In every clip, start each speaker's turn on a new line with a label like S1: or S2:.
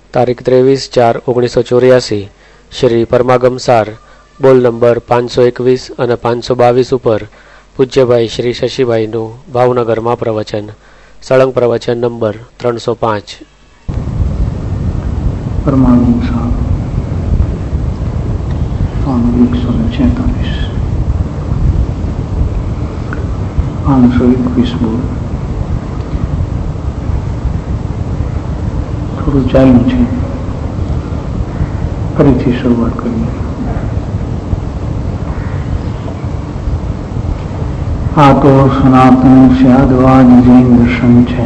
S1: તારીખ 23/4/1984 શ્રી પરમાગમ સાર બોલ નંબર 521 અને 522 ઉપર પૂજ્યભાઈ શ્રી શશીભાઈનું ભાવનગરમાં પ્રવચન. સળંગ પ્રવચન નંબર 305.
S2: પરમાગમ સાર 146 521 બોલ. થોડું ચાલ્યું છે, ફરીથી શરૂઆત કરીએ. આ તો સનાતન સ્યાદવાદ જૈન દર્શન છે.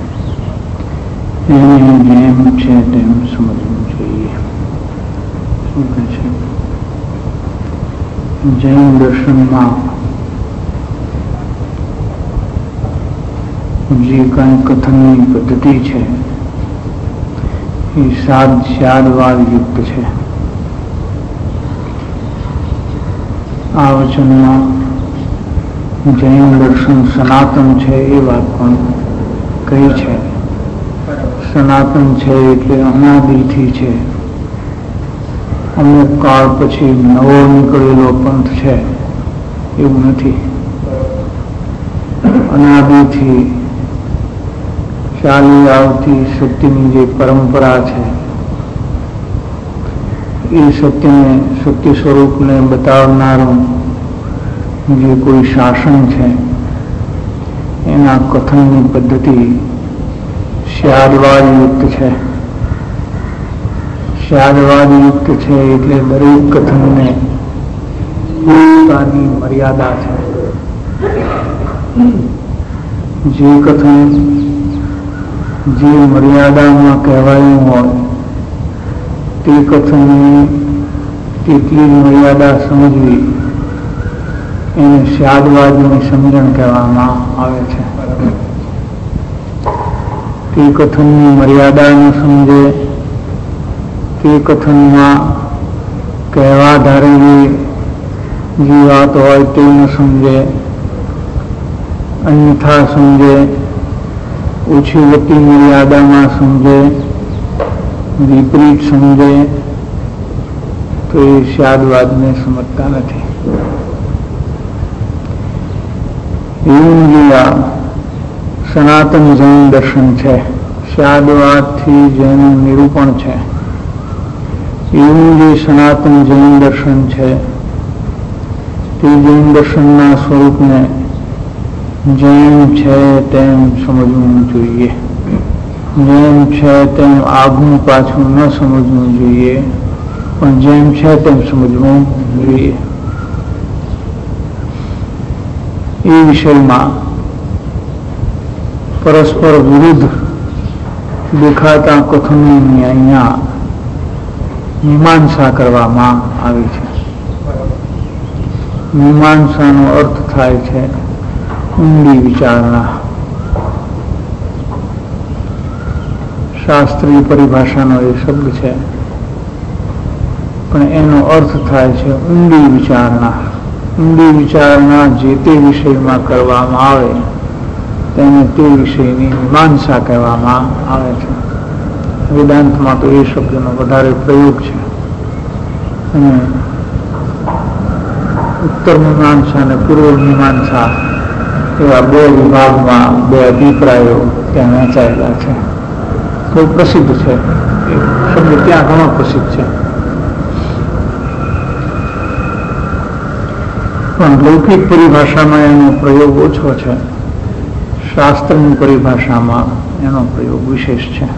S2: એને જેમ છે તેમ સમજવું જોઈએ. શું કહે છે? જૈન દર્શનમાં જે કઈ કથનની પદ્ધતિ છે એ સ્યાદવાદ યુક્ત છે. આ વચનમાં જૈન દર્શન સનાતન છે એ વાત પણ કહી છે. સનાતન છે એટલે અનાદિથી છે. અમુક કાળ પછી નવો નીકળેલો પંથ છે એવું નથી. અનાદિથી ચાલી આવતી સત્યની જે પરંપરા છે એ સત્ય સ્વરૂપને બતાવનારું જે કોઈ શાસન છે એના કથનની પદ્ધતિ સ્યાદવાદ યુક્ત છે. સ્યાદવાદ યુક્ત છે એટલે દરેક કથનને પોતાની મર્યાદા છે. જે કથન જે મર્યાદામાં કહેવાયું હોય તે કથનની તેટલી મર્યાદા સમજવી એને સ્યાદવાદની સમજણ કહેવામાં આવે છે. તે કથનની મર્યાદા ન સમજે, તે કથનમાં કહેવા ધારેલી જે વાત હોય તે ન સમજે, અન્યથા સમજે, ઓછી વત્તી મર્યાદામાં સમજે, વિપરીત સમજે તો એ સ્યાદવાદને સમજતા નથી. એવું જે આ સનાતન જૈન દર્શન છે, સ્યાદવાદથી જેનું નિરૂપણ છે, એવું જે સનાતન જૈન દર્શન છે તે જૈન દર્શનના સ્વરૂપને જેમ છે તેમ સમજવું જોઈએ. જેમ છે તેમ આગવું પાછું ન સમજવું જોઈએ, પણ જેમ છે તેમ સમજવું જોઈએ. એ વિષયમાં પરસ્પર વિરુદ્ધ દેખાતા કથનોની અહીંયા મીમાંસા કરવામાં આવી છે. મીમાંસાનો અર્થ થાય છે ઊંડી વિચારણા. શાસ્ત્રીય પરિભાષાનો એ શબ્દ છે, પણ એનો અર્થ થાય છે ઊંડી વિચારણા. ઊંડી વિચારણા જે તે વિષયમાં કરવામાં આવે તેને તે વિષયની મીમાંસા કહેવામાં આવે છે. વેદાંતમાં તો એ શબ્દનો વધારે પ્રયોગ છે. અને ઉત્તર મીમાંસા અને પૂર્વ મીમાંસા એવા બે વિભાગમાં બે અભિપ્રાયો ત્યાં વહેંચાયેલા છે. બહુ પ્રસિદ્ધ છે એ શબ્દ, ત્યાં ઘણો પ્રસિદ્ધ છે. પણ લૌકિક પરિભાષામાં એનો પ્રયોગ ઓછો છે. શાસ્ત્રની પરિભાષામાં એનો પ્રયોગ વિશેષ છે.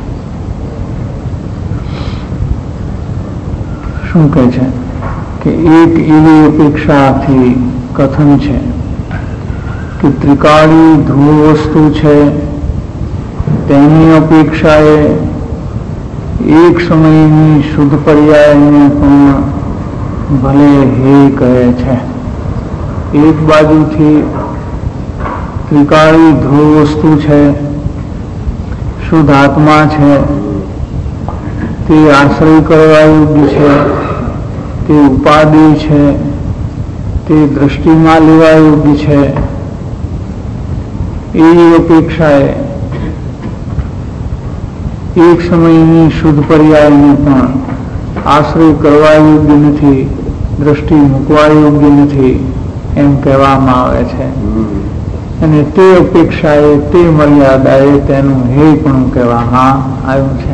S2: શું કહે છે કે એક એવી અપેક્ષાથી કથન છે કે ત્રિકાળી ધ્રુવ વસ્તુ છે તેની અપેક્ષાએ એક સમયની શુદ્ધ પર્યાયને પણ ભલે હે કહે છે. એક બાજુથી ત્રિકાળી ધ્રુવ વસ્તુ છે, શુદ્ધ આત્મા છે, તે આશ્રય કરવા યોગ્ય છે, તે ઉપાધિ છે, તે દ્રષ્ટિમાં લેવા યોગ્ય છે. એવી અપેક્ષાએ એક સમયની શુદ્ધ પર્યાયને પણ આશ્રય કરવા યોગ્ય નથી, દ્રષ્ટિ મૂકવા યોગ્ય નથી એમ કહેવામાં આવે છે. અને તે અપેક્ષાએ તે મર્યાદાએ તેનું હે પણ કહેવામાં આવ્યું છે.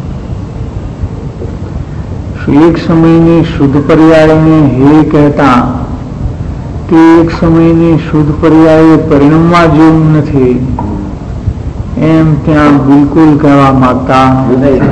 S2: એક સમયની શુદ્ધ પર્યાયને હે કહેતા તે એક સમયની શુદ્ધ પર્યાય પરિણમવા જેવું નથી એમ ત્યાં બિલકુલ કહેવા માંગતા નથી.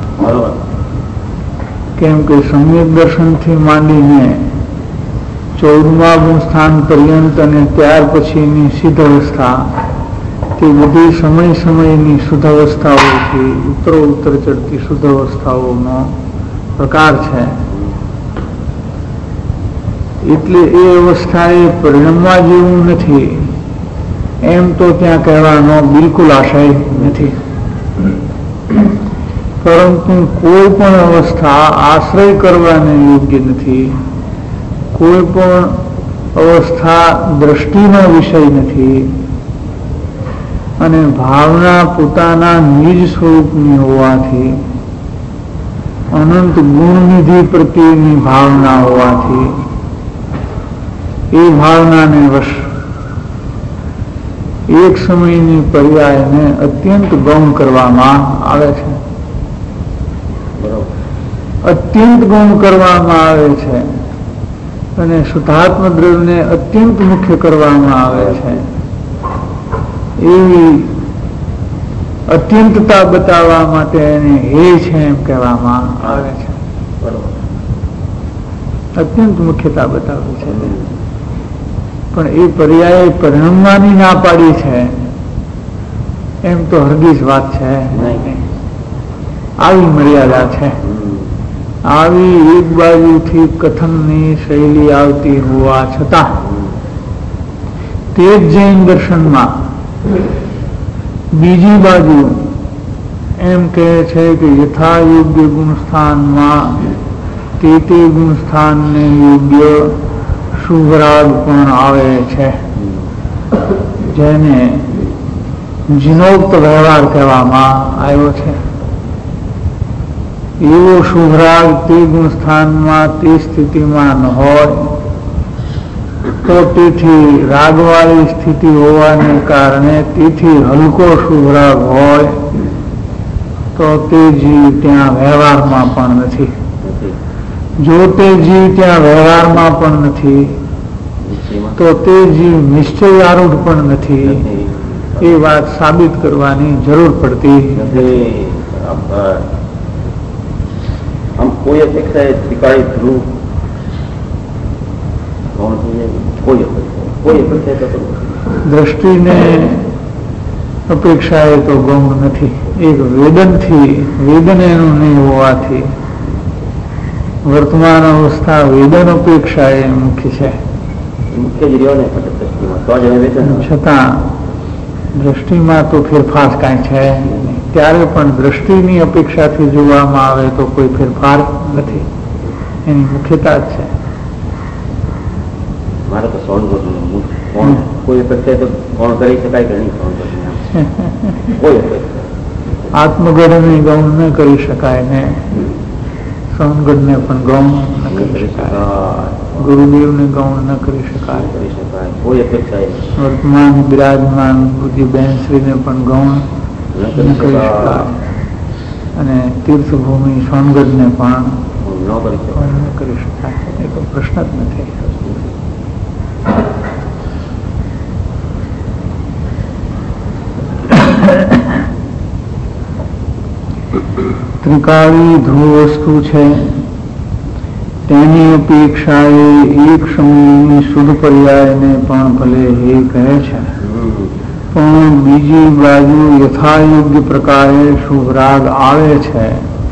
S2: કેમ કે સમ્યક દર્શનથી માંડીને 14મા ગુણસ્થાન પર્યંત અને ત્યાર પછીની સિદ્ધ અવસ્થા તે બધી સમય સમયની શુદ્ધ અવસ્થાઓથી ઉત્તરોત્તર ચડતી શુદ્ધ અવસ્થાઓનો પ્રકાર છે. એટલે એ અવસ્થા એ પરિણમવા જેવું નથી એમ તો ત્યાં કહેવાનો બિલકુલ આશય નથી. પરંતુ કોઈ પણ અવસ્થા આશ્રય કરવાને યોગ્ય નથી, કોઈ પણ અવસ્થા દ્રષ્ટિનો વિષય નથી, અને ભાવના પોતાના નિજ સ્વરૂપની હોવાથી, અનંત ગુણનિધિ પ્રત્યેની ભાવના હોવાથી એ ભાવનાને વશ એક સમયની પર્યાયને અત્યંત ગૌણ કરવામાં આવે છે. અત્યંત ગૌણ કરવામાં આવે છે અને શુદ્ધાત્મ દ્રવ્યને અત્યંત મુખ્ય કરવામાં આવે છે. એવી અત્યંતતા બતાવવા માટે એને હે છે એમ કહેવામાં આવે છે. અત્યંત મુખ્યતા બતાવે છે. પણ એ પર્યાય પરિણમવાની ના પાડી છે એમ તો હરગીજ વાત છે. આવી મર્યાદા છે. આવી એક બાજુથી કથનની શૈલી આવતી હોવા છતાં તે જ જૈન દર્શનમાં બીજી બાજુ એમ કહે છે કે યથા યોગ્ય ગુણસ્થાનમાં તે ગુણસ્થાનને યોગ્ય શુભરાગ પણ આવે છે, જેને જીનોક્ત વ્યવહાર કહેવામાં આવ્યો છે. એવો શુભરાગ તે ગુણસ્થાનમાં તે સ્થિતિમાં ન હોય તો તેથી રાગવાળી સ્થિતિ હોવાને કારણે તેથી હલકો શુભરાગ હોય તો તે જીવ ત્યાં વ્યવહારમાં પણ નથી. જો તે જીવ ત્યાં વ્યવહારમાં પણ નથી તો તે જીવ નિશ્ચય આરૂઢ પણ નથી. એ વાત સાબિત કરવાની જરૂર પડતી નથી.
S3: हम कोई अपेक्षा है स्वीकारी ध्रुव कौन है? कोई अपेक्षा तो
S2: દ્રષ્ટિને અપેક્ષા એ તો ગૌણ નથી. એક વેદનથી વેદન એનું નહીં હોવાથી વર્તમાન અવસ્થા વેદન અપેક્ષા એ મુખ્ય છે.
S3: મુખ્ય જ રહ્યો ને દ્રષ્ટિમાં તો જ વેદન.
S2: છતાં દ્રષ્ટિમાં તો ફેરફાર કાંઈ છે નહીં. ત્યારે પણ દ્રષ્ટિની અપેક્ષાથી જોવામાં આવે તો કોઈ ફેરફાર નથી. એની મુખ્યતા જ છે.
S3: મારે તો કોઈ અપેક્ષા તો કોણ કરી શકાય કે નહીં? કોઈ અપેક્ષા
S2: આત્મગણને ગૌણ ન કરી શકાય ને સૌનગઢને પણ ગૌણ ન કરી શકાય, ગુરુદેવને ગૌણ ન કરી શકાય.
S3: કોઈ અપેક્ષા
S2: વર્તમાન બિરાજમાન બુદ્ધિ બહેનશ્રીને પણ ગૌણ ન કરી શકાય અને તીર્થભૂમિ સોનગઢને પણ ન કરી શકાય. એ તો પ્રશ્ન જ નથી. ત્રિકાળી ધ્રુવ વસ્તુ છે તેની અપેક્ષાએ એક સમયની શુદ્ધ પર્યાયને પણ ભલે હે કહે છે, પણ બીજી બાજુ યથાયોગ્ય પ્રકારે શુભરાગ આવે છે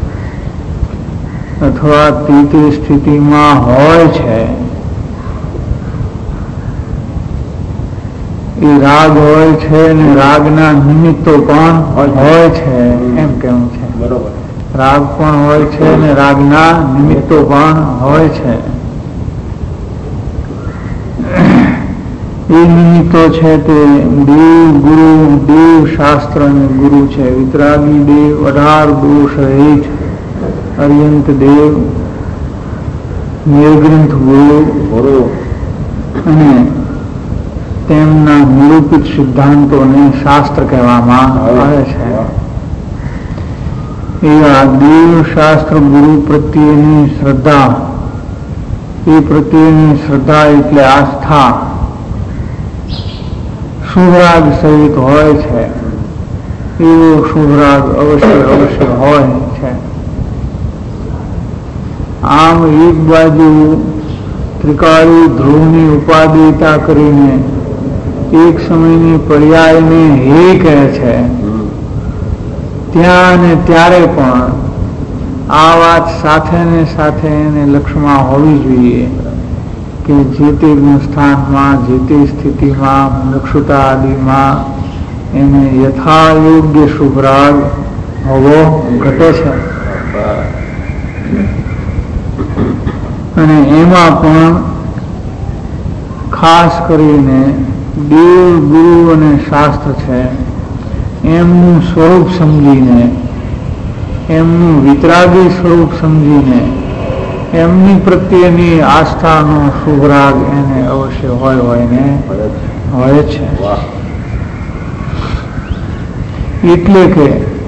S2: અથવા તે સ્થિતિમાં હોય છે. એ રાગ હોય છે અને રાગના નિમિત્તો પણ હોય છે એમ કેવું છે.
S3: બરોબર.
S2: રાગ પણ હોય છે અને રાગના નિમિત્તો પણ હોય છે. એ નિમિત્તો છે તે દેવ ગુરુ, દેવ શાસ્ત્ર અને ગુરુ છે. વિતરાગી દેવ 18 દોષ રહિત, અર્યંત દેવ, નિર્ગ્રંથ ગુરુ અને તેમના નિરૂપિત સિદ્ધાંતોને શાસ્ત્ર કહેવામાં આવે છે. એવા દેવ શાસ્ત્ર ગુરુ પ્રત્યેની શ્રદ્ધા, એ પ્રત્યેની શ્રદ્ધા એટલે આસ્થા શુભરાગ સહિત હોય છે. એવો શુભરાગ અવશ્ય હોય છે. આમ એક બાજુ ત્રિકાળી ધ્રુવની ઉપાધિતા કરીને એક સમયની પર્યાયને હે કહે છે, ત્યાં ને ત્યારે પણ આ વાત સાથે ને સાથે એને લક્ષમાં હોવી જોઈએ કે જે તે સ્થાનમાં, જે તે સ્થિતિમાં, મુક્ષુતા આદિમાં એને યથાયોગ્ય શુભરાગ હોવો ઘટે છે. અને એમાં પણ ખાસ કરીને દેવ, ગુરુ અને શાસ્ત્ર છે એમનું સ્વરૂપ સમજીને, એમનું વિતરાગી સ્વરૂપ સમજીને એમની પ્રત્યેની આસ્થાનો શુભરાગ એને અવશ્ય હોય છે. એટલે કે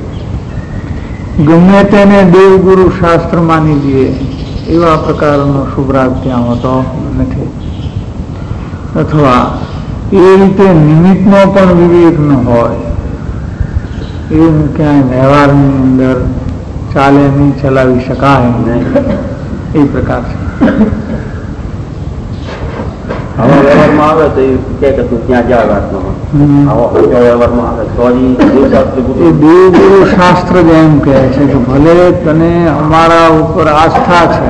S2: ગમે તેને દેવગુરુ શાસ્ત્ર માની લઈએ એવા પ્રકારનો શુભરાગ ત્યાં હોતો નથી. અથવા એ રીતે નિમિત્તનો પણ વિવેક ન હોય, એવું ક્યાંય વ્યવહારની અંદર ચાલે નહીં, ચલાવી શકાય એ પ્રકાર છે.
S3: વ્યવહારમાં આવે તો એ કે તું ત્યાં જા વાતમાં વ્યવહારમાં આવે તો એ
S2: દેવગુરુ શાસ્ત્ર જ એમ કહે છે કે ભલે તને અમારા ઉપર આસ્થા છે,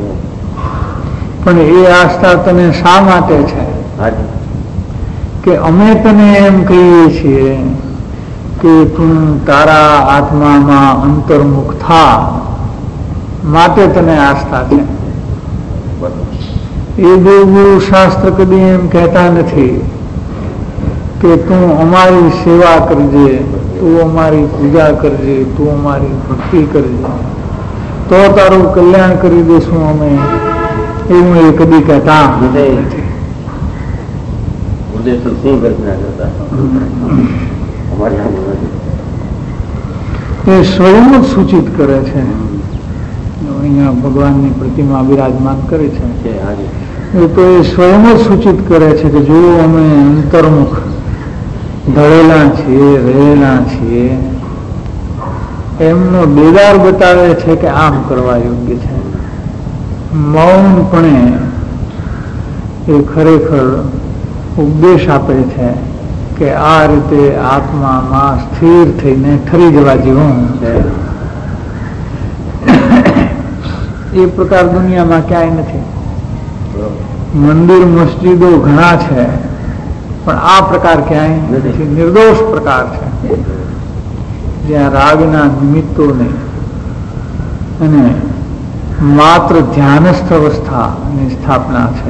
S2: પણ એ આસ્થા તને શા માટે છે? કે અમે તને એમ કહીએ છીએ કે તું તારા આત્મામાં અંતર્મુખ થા, માટે તને આસ્થા છે. એ દેવગુરુ શાસ્ત્ર કદી એમ કહેતા નથી કે તું અમારી સેવા કરજે, તું અમારી પૂજા કરજે, તું અમારી ભક્તિ કરજે તો તારું કલ્યાણ કરી દેશું અમે, એવું એ કદી કહેતા નથી. એ સ્વયં જ સૂચિત કરે છે. અહીંયા ભગવાનની પ્રતિમા બિરાજમાન કરે છે તો એ સ્વયં જ સૂચિત કરે છે કે જો અમે અંતર્મુખ ઢળેલા છીએ, રહેલા છીએ, એમનો દેદાર બતાવે છે કે આમ કરવા યોગ્ય છે. મૌનપણે એ ખરેખર ઉપદેશ આપે છે કે આ રીતે આત્મામાં સ્થિર થઈને ઠરી જવા જેવું છે. એ પ્રકાર દુનિયામાં ક્યાંય નથી. મંદિર મસ્જિદો ઘણા છે, પણ આ પ્રકાર ક્યાંય નથી. નિર્દોષ પ્રકાર છે જ્યાં રાગના નિમિત્તો નહીં અને માત્ર ધ્યાનસ્થ અવસ્થાની સ્થાપના છે.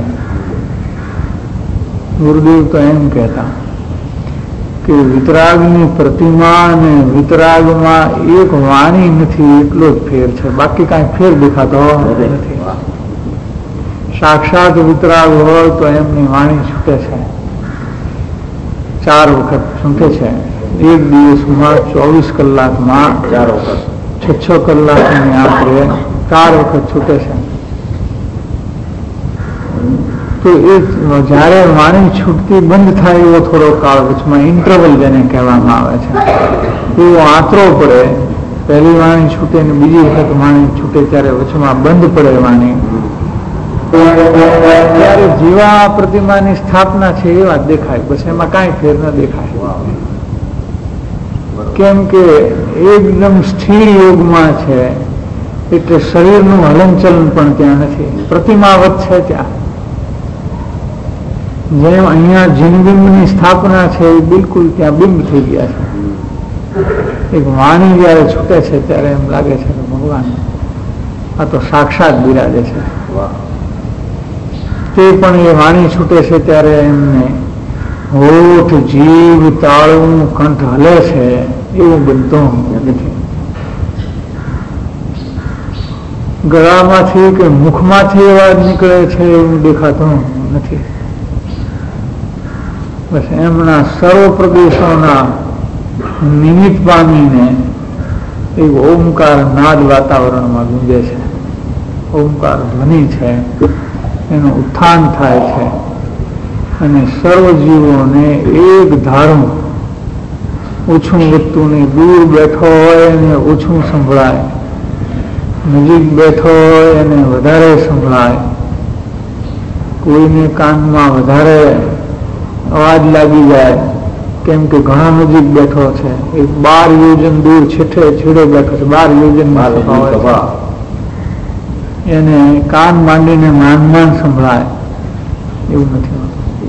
S2: ગુરુદેવ તો એમ કહેતા કે વિતરાગની પ્રતિમા અને વિતરાગમાં એક વાણી નથી એટલો જ ફેર છે, બાકી કાંઈ ફેર દેખાતો નથી. સાક્ષાત વિતરાગ હોય તો એમની વાણી છૂટે છે, 4 વખત છૂટે છે. એક દિવસમાં 24 કલાકમાં 4 વખત, 6 કલાકની આખરે 4 વખત છૂટે છે. તો એ જયારે વાણી છૂટતી બંધ થાય એવો થોડો કાળ વચમાં ઇન્ટરવલ જેને કહેવામાં આવે છે, એવો આંતરો પડે. પહેલી વાણી છૂટે ને બીજી વખત વાણી છૂટે ત્યારે વચમાં બંધ પડે વાણી. ત્યારે જેવા પ્રતિમાની સ્થાપના છે એવા દેખાય, બસ એમાં કાંઈ ફેર ન દેખાય. કેમ કે એકદમ સ્થિર યોગમાં છે એટલે શરીરનું હલનચલન પણ ત્યાં નથી, પ્રતિમાવત છે ત્યાં. જેમ અહીંયા જીનબિંબની સ્થાપના છે એ બિલકુલ ત્યાં બિંબ થઈ ગયા છે. એક વાણી જયારે છૂટે છે ત્યારે એમ લાગે છે કે ભગવાન આ તો સાક્ષાત બિરાજે છે. તે પણ એ વાણી છૂટે છે ત્યારે એમને હોઠ જીભ તાળું કંઠ હલે છે એવું બનતું નથી. ગળામાંથી કે મુખમાંથી અવાજ નીકળે છે એવું દેખાતું નથી. બસ એમના સર્વ પ્રદેશોના નિમિત્ત પામીને એક ઓમકાર નાદ વાતાવરણમાં ગુંજે છે. ઓમકાર ધ્વનિ છે, એનું ઉત્થાન થાય છે અને સર્વ જીવોને એક ધારું ઓછું વધતું નહીં. દૂર બેઠો હોય એને ઓછું સંભળાય, નજીક બેઠો હોય એને વધારે સંભળાય. કોઈને કાનમાં વધારે અવાજ લાગી જાય કેમ કે ઘણા નજીક બેઠો છે, એક 12 યોજન દૂર છેડે બેઠો છે, 12 યોજન એને કાન માંડીને માન સંભળાય એવું નથી.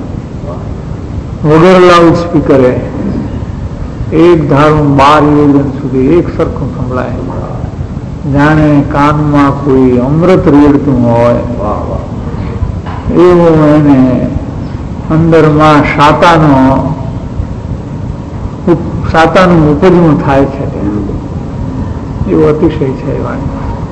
S2: વગર લાઉડ સ્પીકરે એક ધારું 12 યોજન સુધી એક સરખું સંભળાય, જાણે કાનમાં કોઈ અમૃત રેડતું હોય એવું એને અંદરમાં સાતાનું ઉપજવું થાય છે. એવું અતિશય છે એ વાણી.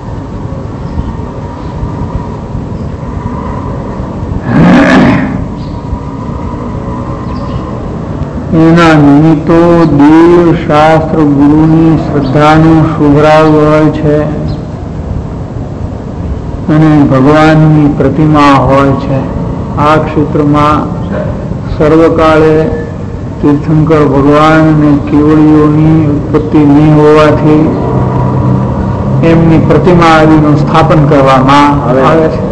S2: એના નિમિત્તો દેવ શાસ્ત્ર ગુરુની શ્રદ્ધાનું શુભરાગ હોય છે અને ભગવાનની પ્રતિમા હોય છે. આ ક્ષેત્રમાં સર્વકાળે તીર્થંકર ભગવાન અને કેવળીઓની ઉત્પત્તિ નહીં હોવાથી એમની પ્રતિમા આદિનું સ્થાપન કરવામાં આવે છે.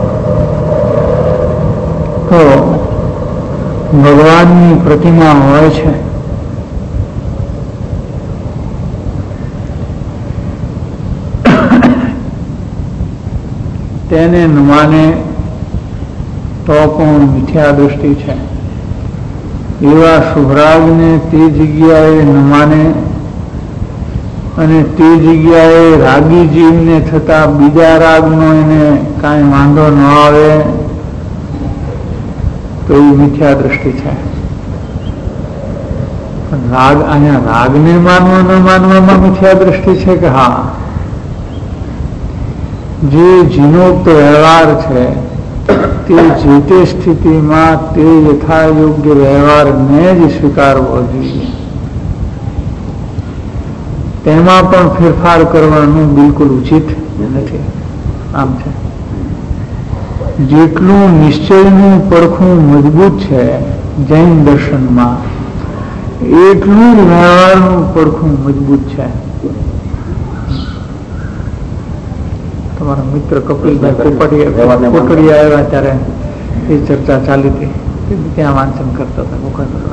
S2: તો ભગવાનની પ્રતિમા હોય છે. તેને નમાને તો પણ મિથ્યા દૃષ્ટિ છે. એવા શુભરાગને તે જગ્યાએ નમાને અને તે જગ્યાએ રાગી જીવને થતા બીજા રાગનો એને કાંઈ વાંધો ન આવે તો એ મિથ્યા દૃષ્ટિ છે. રાગ અહીંયા રાગને માનવા ન માનવામાં મિથ્યા દૃષ્ટિ છે કે હા, જે જીનોક્ત વ્યવહાર છે તે જે તે સ્થિતિમાં તે યથાયોગ્ય વ્યવહારને જ સ્વીકારવો જોઈએ. તેમાં પણ ફેરફાર કરવાનું બિલકુલ ઉચિત નથી. આમ છે, જેટલું નિશ્ચયનું પડખું મજબૂત છે જૈન દર્શનમાં એટલું જ વ્યવહારનું પડખું મજબૂત છે. તમારા મિત્ર કપિલભાઈ કોટડિયા આવ્યા ત્યારે એ ચર્ચા ચાલી હતી, ત્યાં વાંચન કરતા હતા.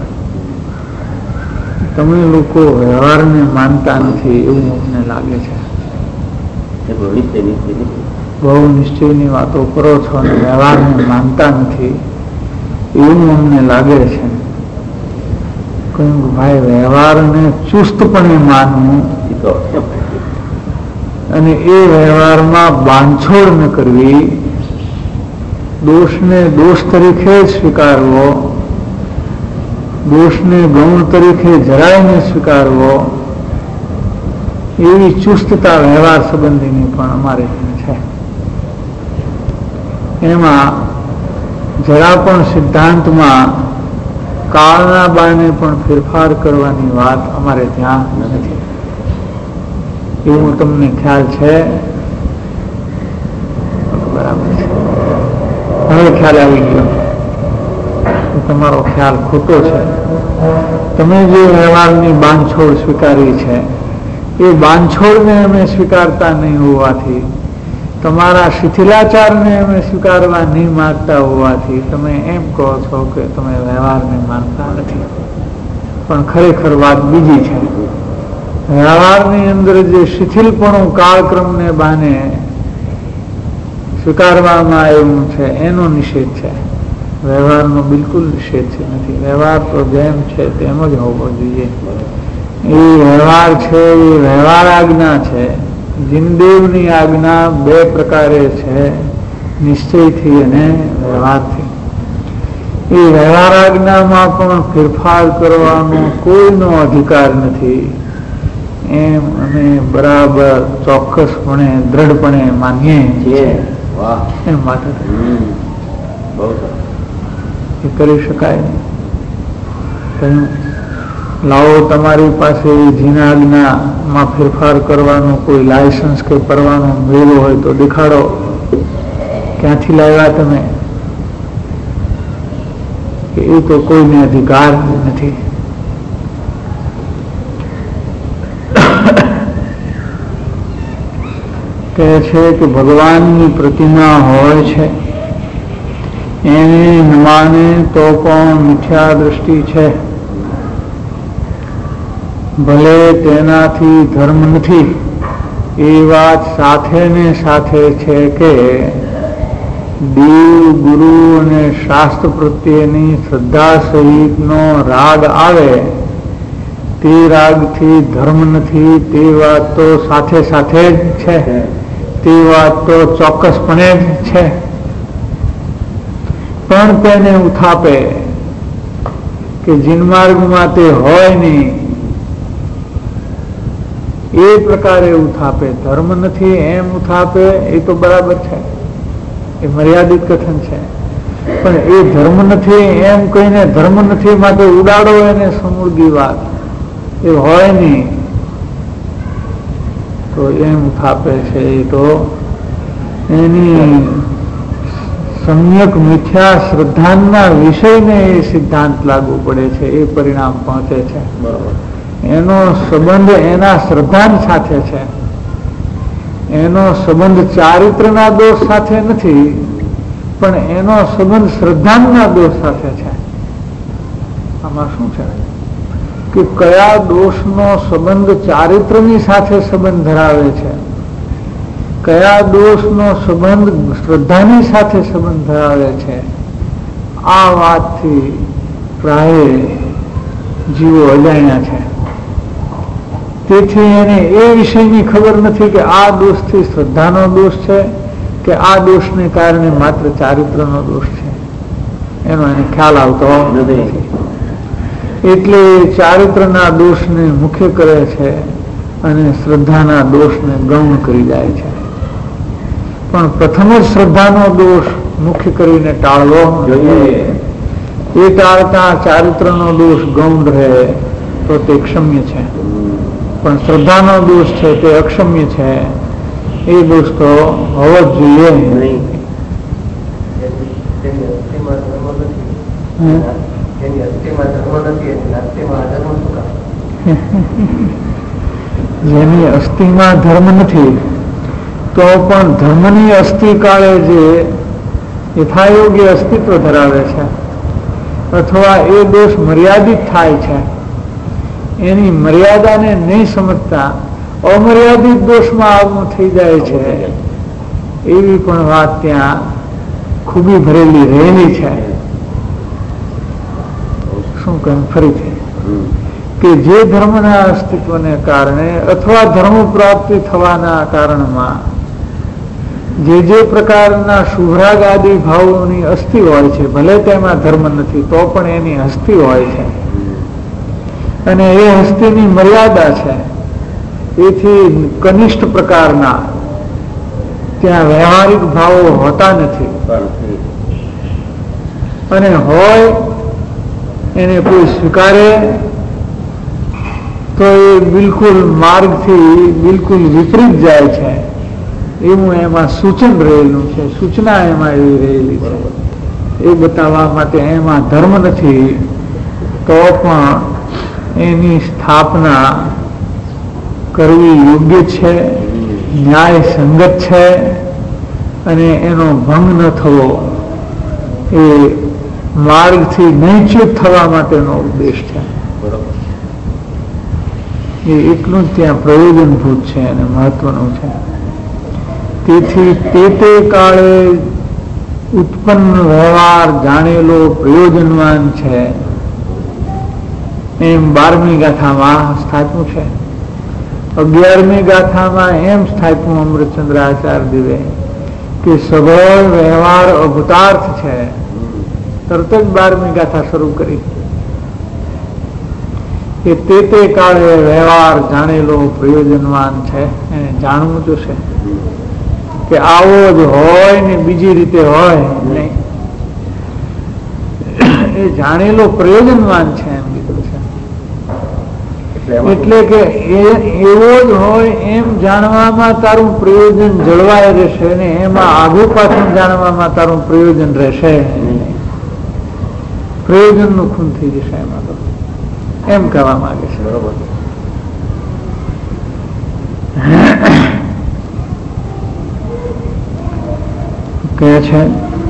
S2: તમે લોકો વ્યવહારને માનતા નથી એવું અમને લાગે છે. બહુ નિશ્ચયની વાતો કરો છો અને વ્યવહારને માનતા નથી એવું અમને લાગે છે. કહ્યું ભાઈ, વ્યવહારને ચુસ્તપણે માનવું અને એ વ્યવહારમાં બાંધછોડ ન કરવી, દોષને દોષ તરીકે સ્વીકારવો, દોષને ગૌણ તરીકે જરાય ન સ્વીકારવો, એવી ચુસ્તતા વ્યવહાર સંબંધીની પણ અમારે છે. એમાં જરા પણ સિદ્ધાંતમાં કાળના બાને પણ ફેરફાર કરવાની વાત અમારે ત્યાં નથી. એવું તમને ખ્યાલ છે? બરાબર છે. હવે ખ્યાલ આવી ગયો. તમારો ખ્યાલ ખોટો છે. તમે જે વ્યવહારની બાંધછોડ સ્વીકારી છે એ બાંધછોડને અમે સ્વીકારતા નહીં હોવાથી, તમારા શિથિલાચારને અમે સ્વીકારવા નહીં માંગતા હોવાથી તમે એમ કહો છો કે તમે વ્યવહારને માનતા નથી. પણ ખરેખર વાત બીજી છે. વ્યવહારની અંદર જે શિથિલપણું કાળક્રમને બાને સ્વીકારવામાં આવ્યું છે એનો નિષેધ છે. વ્યવહારનો બિલકુલ નિષેધ છે નથી. વ્યવહાર તો જેમ છે તેમ જ હોવો જોઈએ. એ વ્યવહાર છે એ વ્યવહાર આજ્ઞા છે. જીનદેવની આજ્ઞા બે પ્રકારે છે, નિશ્ચયથી અને વ્યવહારથી. એ વ્યવહાર આજ્ઞામાં પણ ફેરફાર કરવાનો કોઈનો અધિકાર નથી એમ અમે બરાબર ચોક્કસપણે દ્રઢપણે માનીએ છીએ. એમ માટે એ કરી શકાય નહીં. લાવો તમારી પાસે જીનાજ્ઞામાં ફેરફાર કરવાનો કોઈ લાયસન્સ કે પરવાનો મેળવો હોય તો દેખાડો. ક્યાંથી લાવ્યા તમે? એ તો કોઈને અધિકાર નથી. કહે છે કે ભગવાનની પ્રતિમા હોય છે એને ન માને તો પણ મિથ્યા દ્રષ્ટિ છે. ભલે તેનાથી ધર્મ નથી એ વાત સાથે ને સાથે છે કે દેવ ગુરુ અને શાસ્ત્ર પ્રત્યેની શ્રદ્ધા સહિતનો રાગ આવે તે રાગથી ધર્મ નથી તે વાત તો સાથે સાથે જ છે. તે વાત તો ચોક્કસપણે જ છે. પણ તેને ઉથાપે કે જીનમાર્ગમાં તે હોય નહીં એ પ્રકારે ઉથાપે. ધર્મ નથી એમ ઉથાપે એ તો બરાબર છે, એ મર્યાદિત કથન છે. પણ એ ધર્મ નથી એમ કહીને ધર્મ નથી માટે ઉડાડો એને સમૃદ્ધિ વાત એ હોય નહીં તો એમ ઉથાપે છે. એ તો એની સમ્યક મિથ્યા શ્રદ્ધાના વિષયને એ સિદ્ધાંત લાગુ પડે છે, એ પરિણામ પહોંચે છે. એનો સંબંધ એના શ્રદ્ધાન સાથે છે, એનો સંબંધ ચારિત્રના દોષ સાથે નથી પણ એનો સંબંધ શ્રદ્ધાના દોષ સાથે છે. આમાં શું છે કે કયા દોષનો સંબંધ ચારિત્રની સાથે સંબંધ ધરાવે છે, કયા દોષનો સંબંધ શ્રદ્ધાની સાથે સંબંધ ધરાવે છે. આ વાતથી પ્રાય જીવો અજાણ્યા છે. તેથી એને એ વિષયની ખબર નથી કે આ દોષથી શ્રદ્ધાનો દોષ છે કે આ દોષને કારણે માત્ર ચારિત્રનો દોષ છે. એનો એને ખ્યાલ આવતો નથી. એટલે ચારિત્રના દોષને મુખ્ય કરે છે અને શ્રદ્ધાના દોષને ગૌણ કરી જાય છે. પણ પ્રથમ જ શ્રદ્ધાનો દોષ મુખ્ય કરીને ટાળવો જોઈએ. એ ટાળતા ચારિત્રનો દોષ ગૌણ રહે તો તે ક્ષમ્ય છે, પણ શ્રદ્ધાનો દોષ છે તે અક્ષમ્ય છે. એ દોષ તો હોવો જ જોઈએ નહીં. જેની અસ્થિમાં ધર્મ નથી તો પણ ધર્મની અસ્થિ કાળે જે યથાયોગ્ય અસ્તિત્વ ધરાવે છે અથવા એ દોષ મર્યાદિત થાય છે એની મર્યાદાને નહીં સમજતા અમર્યાદિત દોષમાં આવવું થઈ જાય છે. એવી પણ વાત ત્યાં ખૂબી ભરેલી રહેલી છે. શું કહ્યું ફરીથી કે જે ધર્મના અસ્તિત્વને કારણે અથવા ધર્મ પ્રાપ્તિ થવાના કારણમાં જે પ્રકારના શુભરાગ આદિ ભાવોની અસ્થિ હોય છે, ભલે તેમાં ધર્મ નથી તો પણ એની હસ્તી હોય છે અને એ હસ્તીની મર્યાદા છે. એથી કનિષ્ઠ પ્રકારના ત્યાં વ્યવહારિક ભાવો હોતા નથી અને હોય એને કોઈ સ્વીકારે તો એ બિલકુલ માર્ગથી બિલકુલ વિપરીત જાય છે. એવું એમાં સૂચન રહેલું છે, સૂચના એમાં એવી રહેલી છે. એ બતાવવા માટે એમાં ધર્મ નથી તો પણ એની સ્થાપના કરવી યોગ્ય છે, ન્યાય સંગત છે અને એનો ભંગ ન થવો એ માર્ગથી નૈચ્યુત થવા માટેનો ઉદ્દેશ છે. એ એટલું જ ત્યાં પ્રયોજનભૂત છે અને મહત્વનું છે. તેથી તે કાળે ઉત્પન્ન વ્યવહાર જાણેલો પ્રયોજનવાન છે એમ 12મી ગાથામાં સ્થાપ્યું છે. 11મી ગાથામાં એમ સ્થાપ્યું અમૃતચંદ્રાચાર્ય દેવે કે સગળ વ્યવહાર અભૂતાર્થ છે તરત જ 12મી ગાથા શરૂ કરી કે તે કાળે વ્યવહાર જાણેલો પ્રયોજનવાન છે, એને જાણવું જોશે કે આવો જ હોય ને બીજી રીતે હોય નહીં, એ જાણેલો પ્રયોજનવાન છે એમ કીધું છે. એટલે કે એવો જ હોય એમ જાણવામાં તારું પ્રયોજન જળવાય રહેશે ને એમાં આગુ પાછું જાણવામાં તારું પ્રયોજન રહેશે, પ્રયોજન નું ખૂન થઈ જશે એમાં, તો એમ કહેવા માંગે છે.
S3: બરોબર.
S2: કહે છે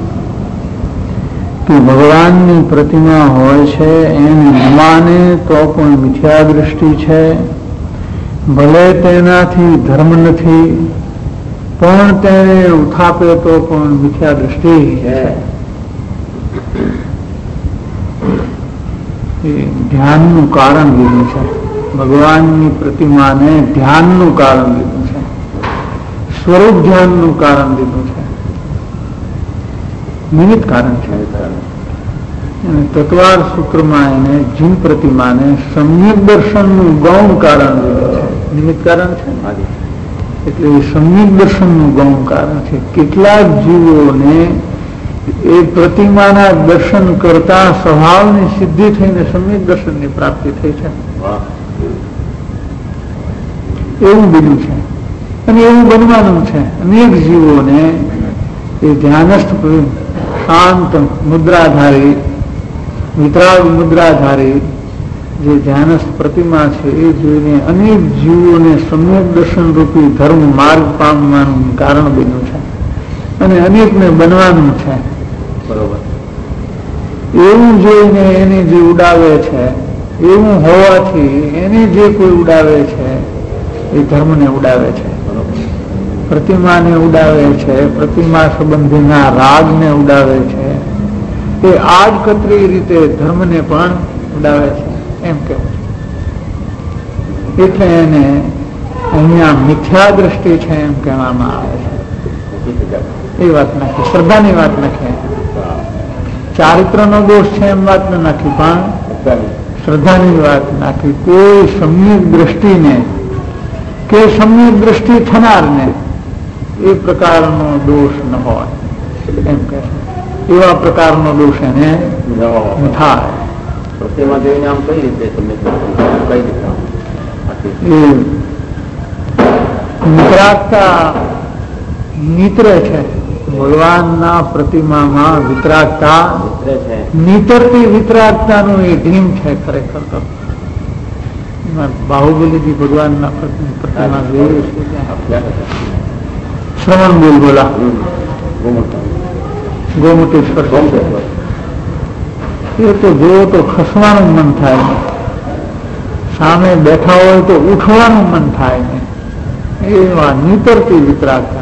S2: કે ભગવાનની પ્રતિમા હોય છે એને ન માને તો પણ મિથ્યા દૃષ્ટિ છે, ભલે તેનાથી ધર્મ નથી પણ તેને ઉથાપે તો પણ મિથ્યા દૃષ્ટિ છે. એ ધ્યાનનું કારણ લીધું છે, ભગવાનની પ્રતિમાને ધ્યાનનું કારણ લીધું છે, સ્વરૂપ ધ્યાનનું કારણ લીધું છે, નિમિત્ત કારણ છે. અને તત્વાર સૂત્રમાં એને જીન પ્રતિમાને સમ્યક દર્શનનું ગૌણ કારણ લીધું છે, નિમિત્ત કારણ છે, એટલે એ સમ્યક દર્શનનું ગૌણ કારણ છે. કેટલાક જીવોને એ પ્રતિમાના દર્શન કરતા સ્વભાવની સિદ્ધિ થઈને સમ્યક દર્શનની પ્રાપ્તિ થઈ છે, એવું બન્યું છે અને એવું બનવાનું છે. અનેક જીવોને એ ધ્યાનસ્થ શાંત મુદ્રાધારી વિતરાગ મુદ્રાધારી જે ધ્યાનસ્થ પ્રતિમા છે એ જોઈને અનેક જીવોને સમ્યક દર્શન રૂપી ધર્મ માર્ગ પામવાનું કારણ બન્યું છે અને અનેકને બનવાનું છે.
S3: બરોબર.
S2: એવું જોઈને એને જે ઉડાવે છે, એવું હોવાથી એને જે કોઈ ઉડાવે છે એ ધર્મને ઉડાવે છે, પ્રતિમાને ઉડાવે છે, પ્રતિમા સંબંધીના રાગને ઉડાવે છે, એ આજ કતરી રીતે ધર્મને પણ ઉડાવે છે એમ કેવું છે. એટલે એને અહીંયા મિથ્યા દ્રષ્ટિ છે એમ કહેવામાં આવે છે. એ વાત નાખી, શ્રદ્ધાની વાત નાખી, ચારિત્રનો દોષ છે એમ વાત ન નાખી, પણ શ્રદ્ધાની વાત નાખી. કોઈ સમ્યક દ્રષ્ટિને કે સમ્યક દ્રષ્ટિ થનારને એ પ્રકારનો દોષ ન હોય એમ કહે, એવા પ્રકારનો દોષ એને થાય.
S3: પ્રત્યેમાં જોઈને આમ કઈ રીતે તમે કઈ રીતે
S2: વિતરાગતા નીતરે છે, ભગવાનના પ્રતિમામાં વિતરાગતા નીતરતી વિતરાગતાનું એ ઢીમ છે ખરેખર. તો બાહુબલીથી ભગવાનના પ્રતિમા જોયું છે, શ્રવણ બોલ બોલા ગોમુટેશ્વર, એ તો જોવો તો ખસવાનું મન થાય ને, સામે બેઠા હોય તો ઉઠવાનું મન થાય ને, એવા નીતરતી વિતરાગતા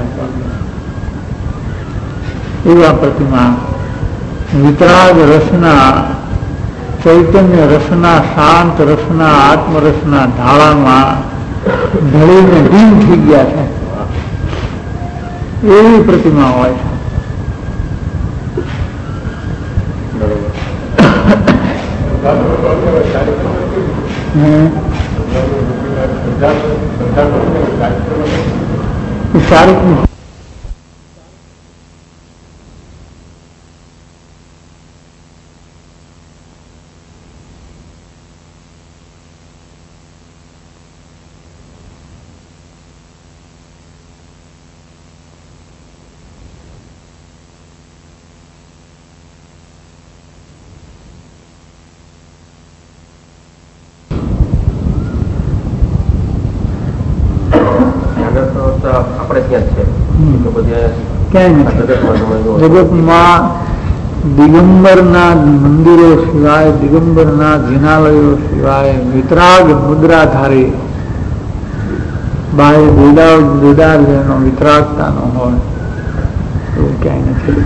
S2: એવા પ્રતિમા વિતરાગ રસના, ચૈતન્ય રસના, શાંત રસના, આત્મરસના ઢાળામાં ઢળીને ઢીમ થઈ ગયા છે એવી પ્રતિમા હોય છે. સારી જગતમાં દિગંબરના મંદિરો સિવાય, દિગંબરના જિનાલયો સિવાય વિતરાગ મુદ્રાધારી બાહ્ય દેદાર જેનો વિતરાગતાનો હોય એવું ક્યાંય નથી.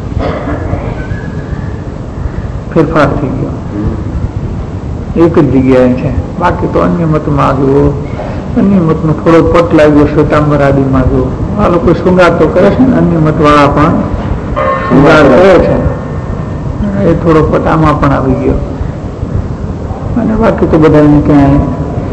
S2: ફેરફાર થઈ ગયો, એક જ જગ્યાએ છે. બાકી તો અન્ય મતમાં જુઓ, અન્ય મતનો થોડો પટ લાગ્યો શ્વેતાંબર આદિમાં જુઓ, આ લોકો શૃંગાર તો કરે છે ને, અન્ય મત વાળા પણ શૃંગાર કરે છે. એ થોડો પટામાં પણ આવી ગયો, અને બાકી તો બધાને ક્યાંય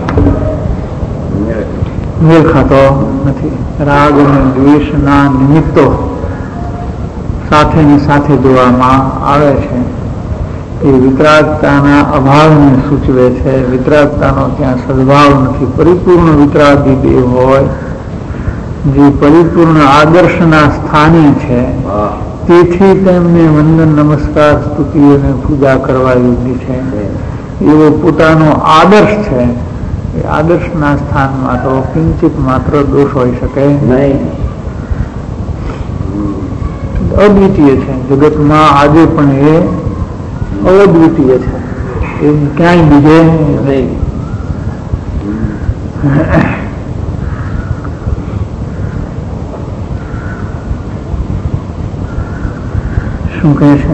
S2: મેળ ખાતો નથી. રાગ અને દ્વેષના નિમિત્તો સાથે ને સાથે જોવામાં આવે છે. એ વિતરાગતાના અભાવને સૂચવે છે. વિતરાગતાનો ત્યાં સદભાવ નથી. પરિપૂર્ણ વિતરાગી દેવ હોય, જે પરિપૂર્ણ આદર્શના સ્થાને છે, તેથી તેમને વંદન, નમસ્કાર, સ્તુતિ અને પૂજા કરવા યોગ્ય છે. એવો પોતાનો આદર્શ છે. એ આદર્શના સ્થાનમાં તો કિંચિત માત્ર દોષ હોઈ શકે નહીં. અદ્વિતીય છે. જગતમાં આજે પણ એ અદ્વિતીય છે. એ ક્યાંય બીજે નહીં. શું કહે છે?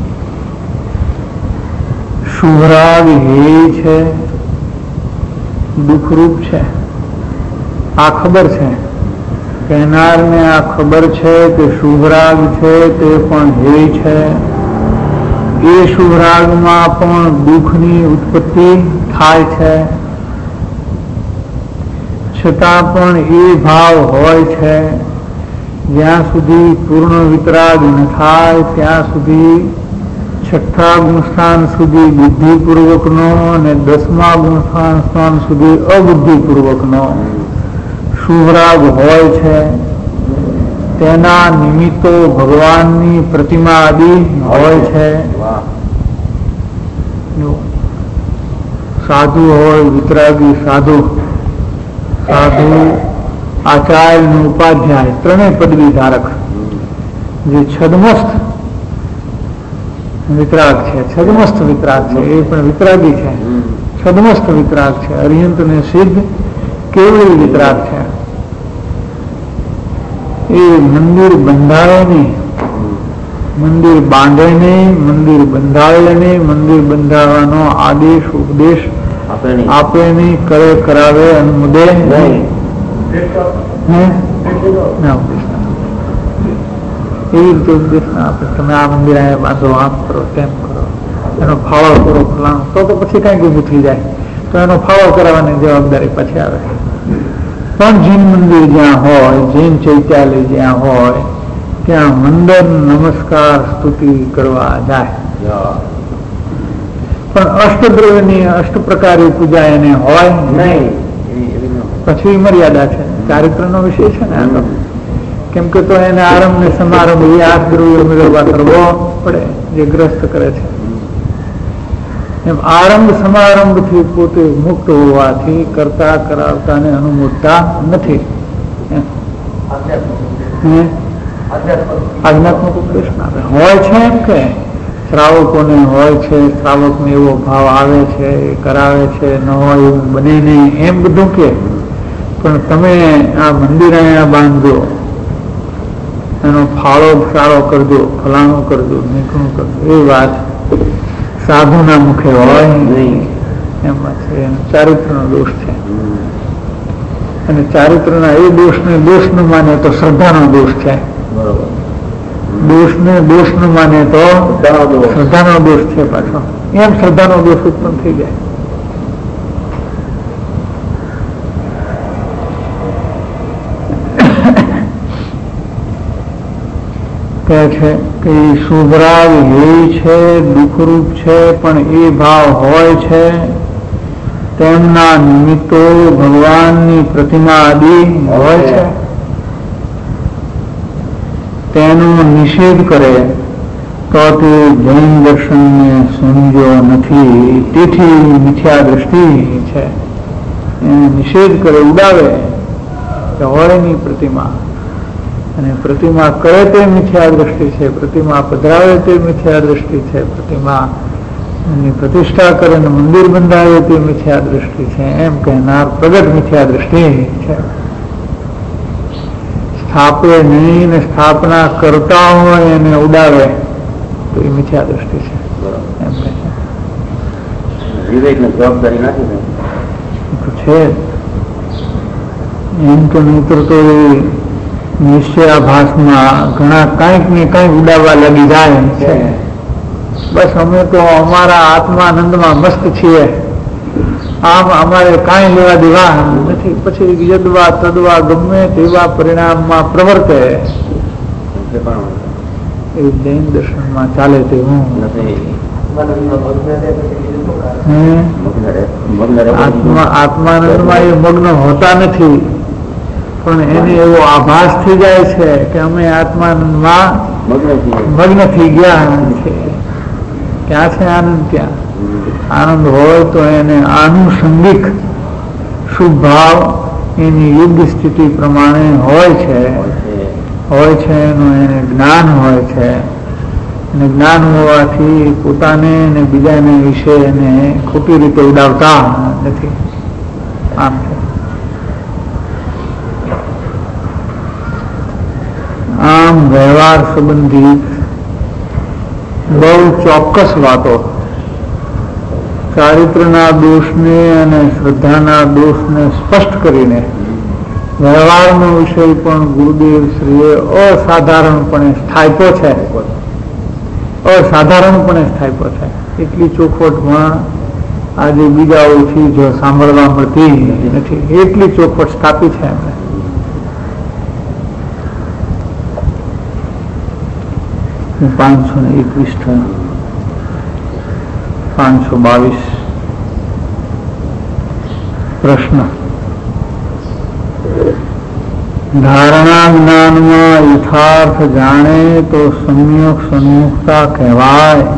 S2: શુભરાગ હે છે, દુઃખરૂપ છે. આ ખબર છે, કહેનારને આ ખબર છે કે શુભરાગ છે તે પણ હે છે. એ શુભરાગમાં પણ દુઃખની ઉત્પત્તિ થાય છે, છતાં પણ એ ભાવ હોય છે. જ્યાં સુધી પૂર્ણ વિતરાગ ન થાય ત્યાં સુધી 6થા ગુણસ્થાન સુધી બુદ્ધિપૂર્વકનો અને 10મા ગુણસ્થાન સુધી અબુદ્ધિપૂર્વકનો શુભરાગ હોય છે. તેના નિમિત્તો ભગવાનની પ્રતિમા આદિ હોય છે. સાધુ હોય, વિતરાગી સાધુ, આચાર્ય અને ઉપાધ્યાય ત્રણેય પદવી ધારક, જે છદમસ્ત વિતરાગ છે. છદમસ્ત વિતરાગ છે, એ પણ વિતરાગી છે. છદમસ્ત વિતરાગ છે. અરિહંત ને સિદ્ધ કેવળી વિતરાગ છે. એ મંદિર બંધાવે નહીં, મંદિર બાંધે નહીં, મંદિર બંધાવે નહીં, મંદિર બંધાવવાનો આદેશ ઉપદેશ આપે નહીં, કરે કરાવે અનુમોદે નહીં. એવી રીતે ઉપદેશ ના આપે. તમે આ મંદિર અહીંયા બાંધો, આમ કરો, તેમ કરો, એનો ફાળો કરો, ફલાણો, તો પછી કઈક ઊભું થઈ જાય, તો એનો ફાળો કરાવવાની જવાબદારી પછી આવે. પણ જૈન મંદિર જ્યાં હોય, જૈન ચૈત્યાલય જ્યાં હોય, ત્યાં વંદન, નમસ્કાર, સ્તુતિ કરવા જાય. પણ અષ્ટદ્રવ્યની અષ્ટ પ્રકારે પૂજા એને હોય નહીં. પછી મર્યાદા છે, ચારિત્રનો વિષય છે ને આ તો. કેમ કે તો એને આરંભ ને સમારંભ એ 8 દ્રવ્યો મેળવવા કરવો પડે, જે ગ્રસ્ત કરે છે. એમ આરંભ સમારંભ થી પોતે મુક્ત હોવાથી કરતા કરાવતા ને અનુમોદતા નથી. આજ્ઞાત્મક ઉપદેશ ના હોય છે. એમ કે શ્રાવકોને હોય છે, શ્રાવકને એવો ભાવ આવે છે, કરાવે છે, ન હોય એવું બને નહીં, એમ બધું કે. પણ તમે આ મંદિર અહીંયા બાંધજો, એનો ફાળો સારો કરજો, ફલાણું કરજો, નીકળું કરજો, એ વાત સાધુના મુખે હોય નહીં. એમાં છે ચારિત્રનો દોષ છે. અને ચારિત્રના એ દોષને દોષ ન માને તો શ્રદ્ધાનો દોષ છે. દોષને દોષ ન માને તો શ્રદ્ધાનો દોષ છે પાછો. એમ શ્રદ્ધાનો દોષ ઉત્પન્ન થઈ જાય. કહે છે કે શુભરાગ હે છે, દુઃખરૂપ છે, પણ એ ભાવ હોય છે. તેમના નિમિત્તો ભગવાનની પ્રતિમા આદિ હોય છે. તેનો નિષેધ કરે તો તે જૈન દર્શનને સમજો નથી, તેથી મિથ્યા દ્રષ્ટિ છે. એને નિષેધ કરે, ઉડાવે કે હોય ની પ્રતિમા, અને પ્રતિમા કરે તે મિથ્યા દ્રષ્ટિ છે, પ્રતિમા પધરાવે તે મિથ્યા દ્રષ્ટિ છે, પ્રતિમા ની પ્રતિષ્ઠા કરે ને મંદિર બંધાવે તે મિથ્યા દ્રષ્ટિ છે. એમ કહેનાર પ્રગટ મિથ્યા દ્રષ્ટિ છે. સ્થાપે નહીં ને સ્થાપના કરતા હોય એને ઉડાવે તો એ મિથ્યા દ્રષ્ટિ છે. એમ કહે છે.
S3: વિવેકની જવાબદારી નથી
S2: છે. એમ તો નહીતર તો નિશ્ચયાભાસમાં ઘણા કંઈક ને કંઈક ઉડાવવા લાગી જાય છે. બસ અમે તો અમારા આત્માનંદમાં મસ્ત છીએ, આમ અમારે કાંઈ લેવા દેવા નથી. પછી યદવા તદવા ગમે તેવા પરિણામમાં પ્રવર્તે એ જૈન દર્શનમાં ચાલે તે હું આત્માનંદમાં એ મગ્ન હોતા નથી, પણ એને એવો આભાસ થઈ જાય છે કે અમે આત્માનંદમાં મગ્ન થઈ ગયા છે. ક્યાં છે આનંદ? ત્યાં આનંદ હોય તો એને આનુષંગિક શુભ ભાવ એની યોગ્ય સ્થિતિ પ્રમાણે હોય છે એનું એને જ્ઞાન હોય છે, અને જ્ઞાન હોવાથી પોતાને અને બીજાને વિશે એને ખોટી રીતે ઉડાવતા નથી. આમ છે. આમ વ્યવહાર સંબંધિત બહુ ચોક્કસ વાતો, ચારિત્રના દોષને અને શ્રદ્ધાના દોષને સ્પષ્ટ કરીને વ્યવહારનો વિષય પણ ગુરુદેવ શ્રીએ અસાધારણપણે સ્થાપ્યો છે. એટલી ચોખવટમાં આજે બીજાઓથી જો સાંભળવા મળતી નથી, એટલી ચોખવટ સ્થાપી છે એમણે. 521 522 પ્રશ્ન. ધારણા જ્ઞાનમાં યથાર્થ જાણે તો સમ્યક સન્મુખતા કહેવાય.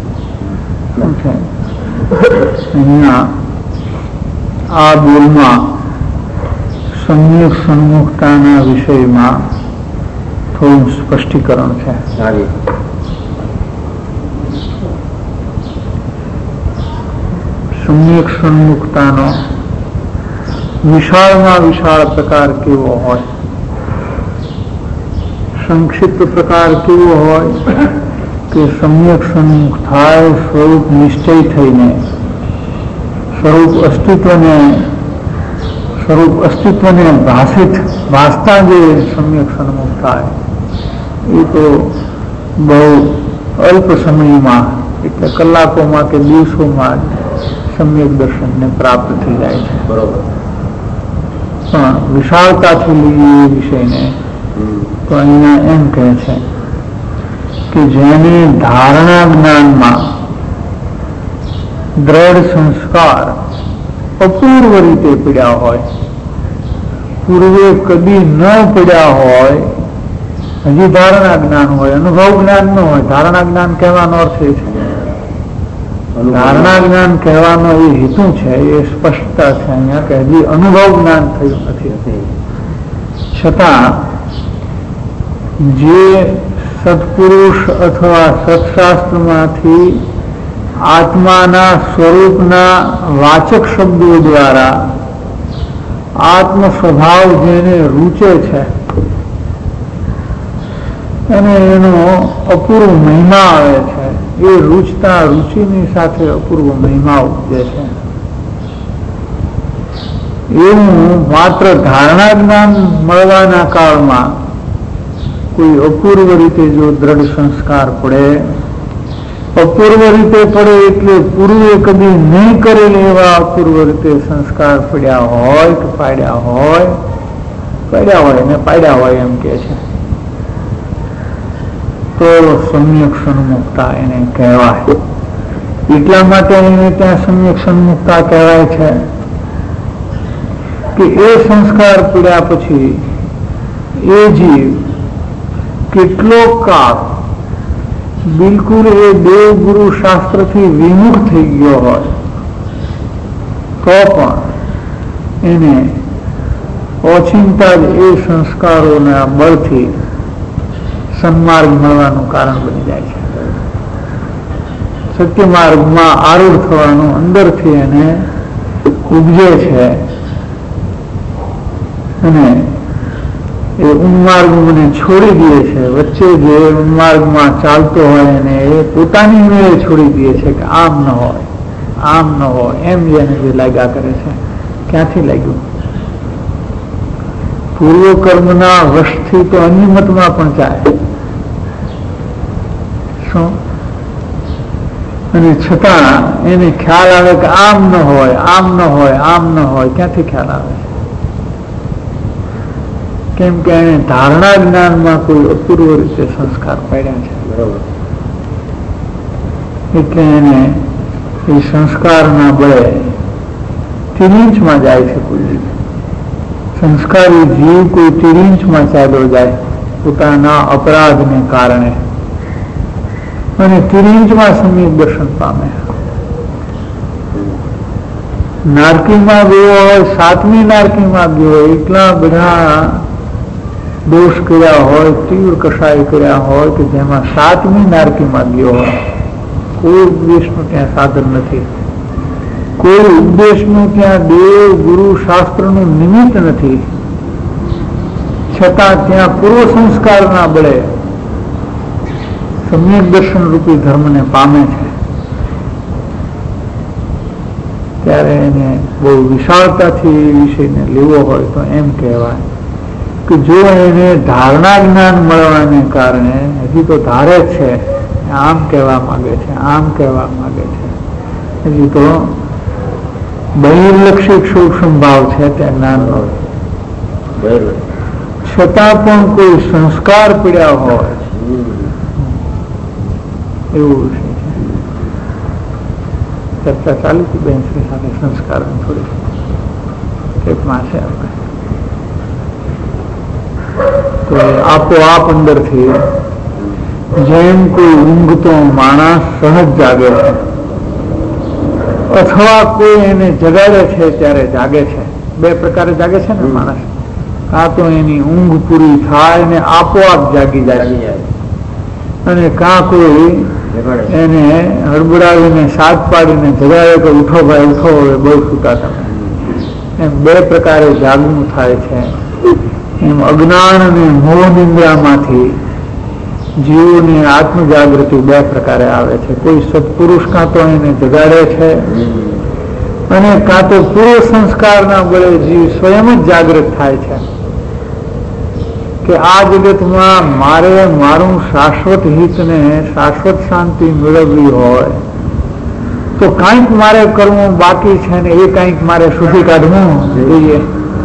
S2: અહીંયા આ બોલમાં સમ્યક સન્મુખતાના વિષયમાં થોડું સ્પષ્ટીકરણ છે. સમ્યક સન્મુખતાનો વિશાળમાં વિશાળ પ્રકાર કેવો હોય, સંક્ષિપ્ત પ્રકાર કેવો હોય કે સમ્યક સન્મુખ થાય સ્વરૂપ નિશ્ચય થઈને સ્વરૂપ અસ્તિત્વને ભાસતા જે સમ્યક સન્મુખ થાય એ તો બહુ અલ્પ સમયમાં, એટલે કલાકોમાં કે દિવસોમાં સમ્યક દર્શનને પ્રાપ્ત થઈ જાય છે. બરોબર. પણ વિશાળતાથી લઈએ એ વિષયને તો અહીંયા એમ કહે છે કે જેને ધારણા જ્ઞાનમાં દ્રઢ સંસ્કાર અપૂર્વ રીતે પડ્યા હોય, પૂર્વે કદી ન પડ્યા હોય, હજી ધારણા જ્ઞાન હોય, અનુભવ જ્ઞાન ન હોય. ધારણા જ્ઞાન કહેવાનો અર્થ એ છે, ધારણા જ્ઞાન કહેવાનો એ હેતુ છે, એ સ્પષ્ટતા છે અહીંયા કે હજી અનુભવ જ્ઞાન થયું નથી. છતાં જે સત્પુરુષ અથવા સત્શાસ્ત્રમાંથી આત્માના સ્વરૂપના વાચક શબ્દો દ્વારા આત્મ સ્વભાવ જેને રૂચે છે અને એનો અપૂર્વ મહિમા આવે છે, એ રૂચતા રૂચિની સાથે અપૂર્વ મહિમા ઉપજે છે. એવું માત્ર ધારણા જ્ઞાન મળવાના કાળમાં કોઈ અપૂર્વ રીતે જો દ્રઢ સંસ્કાર પડે, અપૂર્વ રીતે પડે એટલે પૂર્વે કદી નહીં કરેલ એવા અપૂર્વ રીતે સંસ્કાર પડ્યા હોય કે પાડ્યા હોય એમ કે છે, તો સમ્યક સન્મુખતા એને કહેવાય. એટલા માટે એને ત્યાં સમ્યક સન્મુખતા કહેવાય છે કે એ સંસ્કાર પડ્યા પછી એ જીવ કેટલો કાળ બિલકુલ એ દેવગુરુ શાસ્ત્રથી વિમુખ થઈ ગયો હોય તો પણ એને ઓચિંતા જ એ સંસ્કારોના બળથી સન્માર્ગ મળવાનું કારણ બની જાય છે. સત્ય માર્ગમાં આરૂઢ થવાનું અંદરથી એને ઉપજે છે અને એ ઉન્માર્ગ મને છોડી દે છે. વચ્ચે જે ઉન્માર્ગમાં ચાલતો હોય અને એ પોતાની મેળે છોડી દે છે કે આમ ન હોય એમ જેને જે લાગ્યા કરે છે. ક્યાંથી લાગ્યું? પૂર્વ કર્મના વશથી તો અનિમતમાં પણ જાય. શું અને છતાં એને ખ્યાલ આવે કે આમ ન હોય, આમ ન હોય, આમ ન હોય. ક્યાંથી ખ્યાલ આવે? કેમ કે એને ધારણા જ્ઞાનમાં કોઈ અપૂર્વ રીતે સંસ્કાર પડ્યા છે.
S3: બરોબર.
S2: એટલે એને એ સંસ્કારના બળે તિરિંચમાં જાય છે. કોઈ સંસ્કારી જીવ કોઈ તિરિંચમાં ચાલ્યો જાય પોતાના અપરાધને કારણે અને તિરિંચમાં સમ્યક દર્શન પામે. નારકીમાં ગયો હોય, 7મી નારકીમાં ગયો હોય, એટલા બધા દોષ કર્યા હોય, તીવ્ર કષાય કર્યા હોય કે જેમાં 7મી નારકીમાં ગયો હોય, કોઈ ઉપદેશનું ત્યાં સાધન નથી, કોઈ ઉપદેશનું ત્યાં દેવ ગુરુ શાસ્ત્રનું નિમિત્ત નથી, છતાં ત્યાં પૂર્વ સંસ્કારના બળે સમ્યક દર્શન રૂપી ધર્મને પામે છે. ત્યારે એને બહુ વિશાળતાથી એ વિષયને લેવો હોય તો એમ કહેવાય કે જો એને ધારણા જ્ઞાન મળવાને કારણે હજી તો ધારે જ છે, આમ કહેવા માંગે છે, આમ કહેવા માંગે છે, હજી તો બહિર્લક્ષિક સૂક્ષ્મ ભાવ છે તે જ્ઞાનનો, છતાં પણ કોઈ સંસ્કાર પીડ્યા હોય એવું વિષય છે. ચર્ચા ચાલુ હતી બેન શ્રી સાથે સંસ્કાર થોડી ટેપમાં છે આપણે. તો આપોઆપ અંદરથી જેમ કોઈ ઊંઘતો માણસ સહજ જાગે છે અથવા કોઈ એને જગાડે છે ત્યારે જાગે છે. 2 પ્રકારે જાગે છે ને માણસ. કાં તો એની ઊંઘ પૂરી થાય ને આપોઆપ જાગી જાય, અને કાં કોઈ એને હડબડાવીને સાથ પાડીને જગાડે કે ઉઠો ભાઈ ઉઠો, હવે બહુ સૂતા તમે. એમ 2 પ્રકારે જાગવું થાય છે. એમ અજ્ઞાન અને મોહ નિંદ્રામાંથી જીવોની આત્મજાગૃતિ 2 પ્રકારે આવે છે. કોઈ સત્પુરુષ કાં તો એને જગાડે છે અને કાં તો પૂર્વ સંસ્કારના બળે જીવ સ્વયં જ જાગૃત થાય છે કે આ જગતમાં મારે મારું શાશ્વત હિત ને શાશ્વત શાંતિ મેળવવી હોય તો કાંઈક મારે કરવું બાકી છે ને એ કાંઈક મારે શોધી કાઢવું જોઈએ.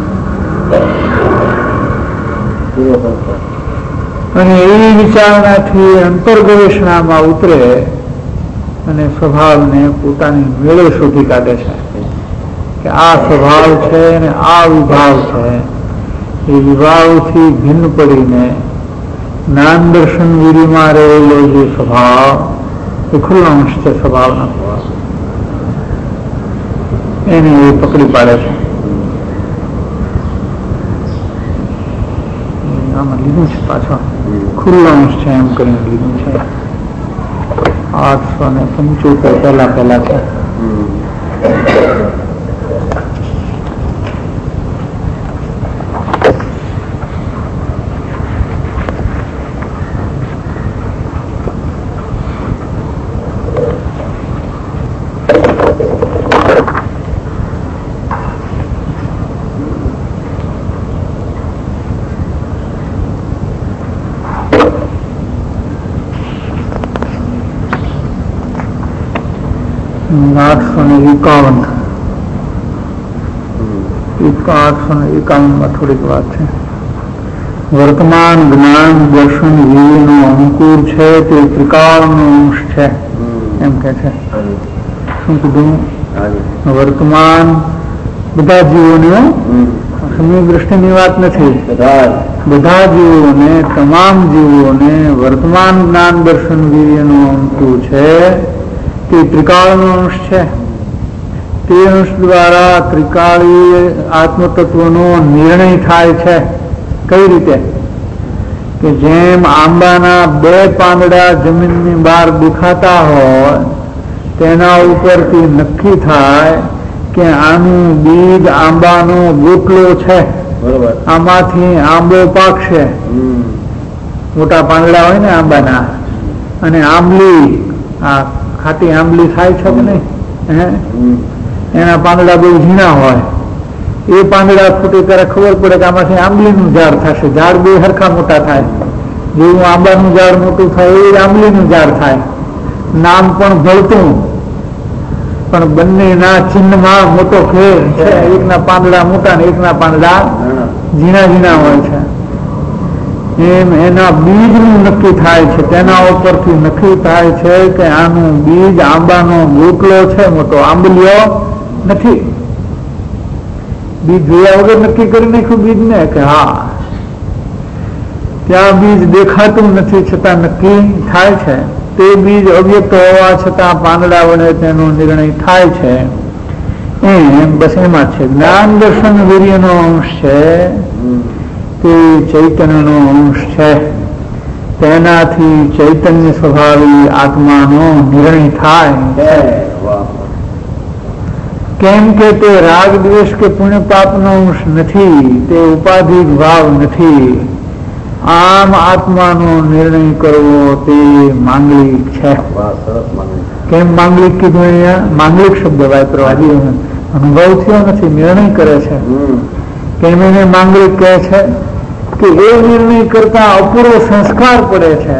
S2: અને એ વિચારણાથી અંતર્ગવેષણામાં ઉતરે અને સ્વભાવને પોતાની મેળે શોધી કાઢે છે કે આ સ્વભાવ છે ને આ વિભાવ છે. એ વિભાવથી ભિન્ન પડીને જ્ઞાન દર્શન વિધિમાં રહેલો જે સ્વભાવ એ ખુલ્લો અંશ છે સ્વભાવનો, એને એ પકડી પાડે છે. આમાં લીધું છે પાછો ખુલ્લો અંશ છે એમ કરીને લીધું છે. 875 પહેલા છે. માં થોડીક વાત છે. વર્તમાન જ્ઞાન દર્શન જીવનો અંકુર છે તે ત્રિકાળનો અંશ છે એમ કે છે. શું કીધું? વર્તમાન બધા જીવોને સમય દ્રષ્ટિની વાત નથી, બધા જીવોને તમામ જીવોને વર્તમાન જ્ઞાન દર્શન જીવનો અંકુર છે તે ત્રિકાળનો અંશ છે. તે અંશ દ્વારા ત્રિકાળી આત્મતત્વનો નિર્ણય થાય છે. કઈ રીતે? કે જેમ આંબાના 2 પાંદડા જમીનની બહાર દેખાતા હોય તેના ઉપરથી નક્કી થાય કે આનું બીજ આંબાનો ગોટલો છે, આમાંથી આંબો પાકશે. મોટા પાંદડા હોય ને આંબાના, અને આંબલી આ ખાટી આંબલી થાય છે કે નહીં, એના પાંદડા બહુ ઝીણા હોય. એ પાંદડા ફૂટે ત્યારે ખબર પડે કે આમાંથી આંબલીનું ઝાડ થશે. ઝાડ 2 સરખા મોટા થાય. જેવું આંબાનું ઝાડ મોટું થાય એવું આંબલીનું ઝાડ થાય. નામ પણ ભળતું, પણ બંનેના ચિહ્નમાં મોટો ફેર છે. એકના પાંદડા મોટા ને એકના પાંદડા ઝીણા ઝીણા હોય છે. એમ એના બીજનું નક્કી થાય છે. તેના ઉપરથી નક્કી થાય છે કે આનું બીજ આંબાનો ગોટલો છે, મોટો આંબલિયો નથી. બીજ જોયા વગર નક્કી કરી નાખ્યું બીજ ને કે હા, ત્યાં બીજ દેખાતું નથી છતાં નક્કી થાય છે. તે બીજ અવ્યક્ત હોવા છતાં પાંદડા વડે તેનો નિર્ણય થાય છે. એમ બસ એમાં છે જ્ઞાન દર્શન વીર્યનો અંશ છે, તે ચૈતન્યનો અંશ છે. તેનાથી ચૈતન્ય સ્વભાવી આત્માનો નિર્ણય થાય. કેમ કે તે રાગ દ્વેષ કે પુણ્ય પાપનો અંશ નથી, તે ઉપાધિક ભાવ નથી. આમ આત્માનો નિર્ણય કરવો તે માંગલિક છે. કેમ માંગલિક કીધું અહીંયા? માંગલિક શબ્દ વાપરવાથી અનુભવ થયો નથી, નિર્ણય કરે છે. કેમ એને માંગલિક કહે છે? કે એ નિર્ણય કરતા અપૂર્વ સંસ્કાર પડે છે,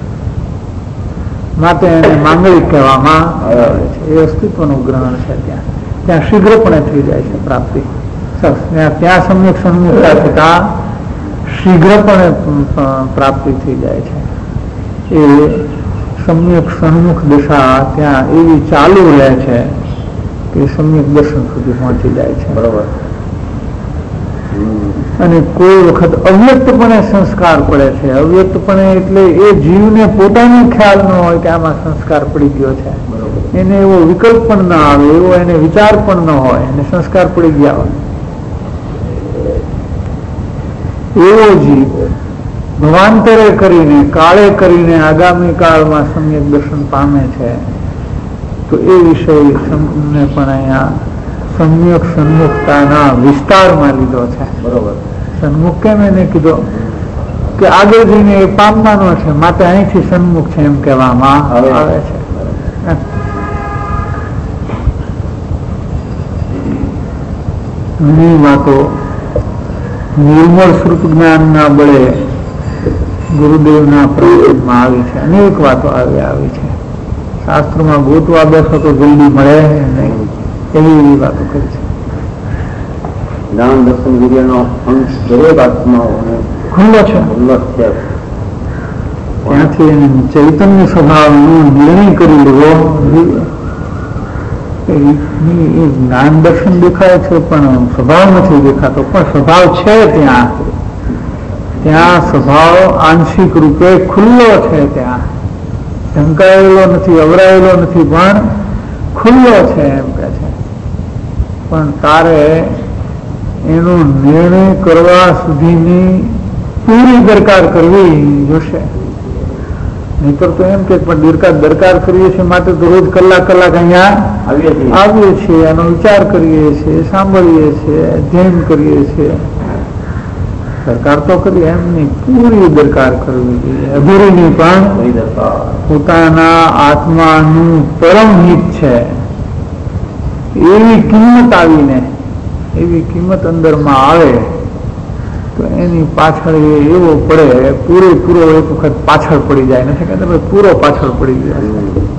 S2: માટે એને માંગલિક કહેવામાં આવે છે. એ અસ્તિત્વનું ગ્રહણ છે. ત્યાં શીઘ્રપણે થઈ જાય છે પ્રાપ્તિ. ત્યાં સમ્યક સન્મુખતા થતા શીઘ્રપણે પ્રાપ્તિ થઈ જાય છે. એ સમ્યક સન્મુખ દશા ત્યાં એવી ચાલુ રહે છે કે સમ્યક દર્શન સુધી પહોંચી જાય છે. બરોબર. અને કોઈ વખત અવ્યક્તપણે સંસ્કાર પડે છે. અવ્યક્તપણે એટલે એ જીવને પોતાનો ખ્યાલ ન હોય કે આમાં સંસ્કાર પડી ગયો છે. એને એવો વિકલ્પ પણ ના આવે, એવો એને વિચાર પણ ન હોય, એને સંસ્કાર પડી ગયા હોય. એવો જીવ ભવાંતરે કરીને કાળે કરીને આગામી કાળમાં સમ્યક દર્શન પામે છે. તો એ વિષય પણ અહીંયા સમ્યક સન્મુખતાના વિસ્તારમાં લીધો છે. બરોબર. સન્મુખ કેમ એને કીધો? કે આગળ જઈને એ પામવાનો છે, માટે અહીંથી સન્મુખ છે એમ કહેવામાં આવે છે. ઘણી વાતો નિર્મળ શ્રુત જ્ઞાનના બળે ગુરુદેવના પ્રવચનમાં આવી છે. અનેક વાતો આવી છે. શાસ્ત્રમાં ગોતવા બેસો તો જલ્દી મળે નહીં, એવી વાતો કરી છે.
S3: જ્ઞાન દર્શન વીર્યનો અંશ દરેક આત્માઓને
S2: ખુલ્લો છે. ત્યાંથી એને ચૈતન્ય સ્વભાવનો નિર્ણય કરી લેવો. જ્ઞાન દર્શન દેખાય છે પણ સ્વભાવ નથી દેખાતો, પણ સ્વભાવ છે. ત્યાં સ્વભાવ આંશિક રૂપે ખુલ્લો છે. ત્યાં ઢંકાયેલો નથી, અવરાયેલો નથી, પણ ખુલ્લો છે એમ કે છે. પણ તારે એનો નિર્ણય કરવા સુધીની પૂરી દરકાર કરવી જોશે. નહીતર તો એમ કે પણ દરકાર કરીએ છીએ માટે તો રોજ કલાક અહીંયા આવીએ છીએ, એનો વિચાર કરીએ છીએ, સાંભળીએ છીએ, અધ્યયન કરીએ છીએ. દરકાર તો કરીએ, એમની પૂરી દરકાર કરવી જોઈએ. અધૂરીની પણ પોતાના આત્માનું પરમ હિત છે એવી કિંમત આવીને, એવી કિંમત અંદરમાં આવે તો એની પાછળ એવો પડે, પૂરેપૂરો એક વખત પાછળ પડી જાય. નથી કહેતા પૂરો પાછળ પડી જાય,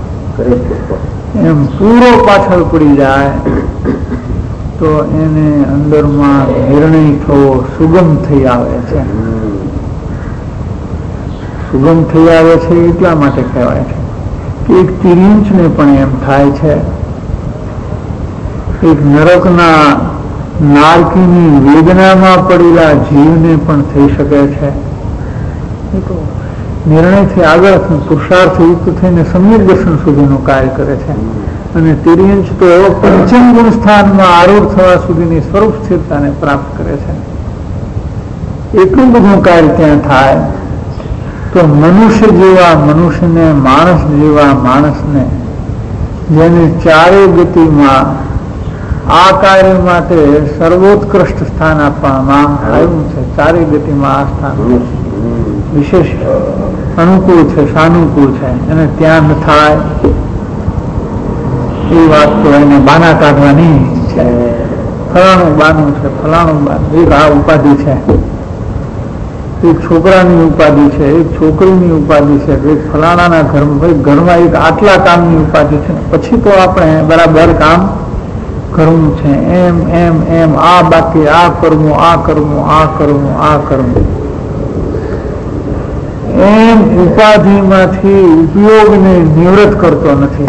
S2: એમ પૂરો પાછળ પડી જાય તો એને અંદરમાં નિર્ણય થવો સુગમ થઈ આવે છે. સુગમ થઈ આવે છે એટલા માટે કહેવાય છે કે એક તિર્યંચને પણ એમ થાય છે, એક નરકના નારકીની વેદનામાં પડેલા જીવને પણ થઈ શકે છે. નિર્ણયથી આગળ પુરુષાર્થ યુક્ત થઈને સમ્યક દર્શન સુધીનું કાર્ય કરે છે. અને તિર્યંચ તો એવો પંચમ ગુણ સ્થાનમાં આરૂઢ થવા સુધીની સ્વરૂપ સ્થિરતાને પ્રાપ્ત કરે છે. એટલું બધું કાર્ય ત્યાં થાય તો મનુષ્ય જેવા મનુષ્યને, માણસ જેવા માણસને, જેને ચારે ગતિમાં આ કાર્ય માટે સર્વોત્કૃષ્ટ સ્થાન આપવામાં આવ્યું છે. ચારે ગતિમાં આ સ્થાન વિશેષ અનુકૂળ છે, સાનુકૂળ છે, અને ત્યાં ન થાય એ વાત તો એને બાના કાઢવાની છે. ફલાણું બાનું છે, ફલાણું બાનું, એક આ ઉપાધિ છે, એક છોકરાની ઉપાધિ છે, એક છોકરીની ઉપાધિ છે, એક ફલાણાના ઘરમાં એક આટલા કામની ઉપાધિ છે, પછી તો આપણે બરાબર કામ કરવું છે. એમ એમ એમ આ બાકી આ કરવું, આ કરવું, આ કરવું, આ કરવું, એમ ઉપાધિમાંથી ઉપયોગને નિવૃત્ત કરતો નથી,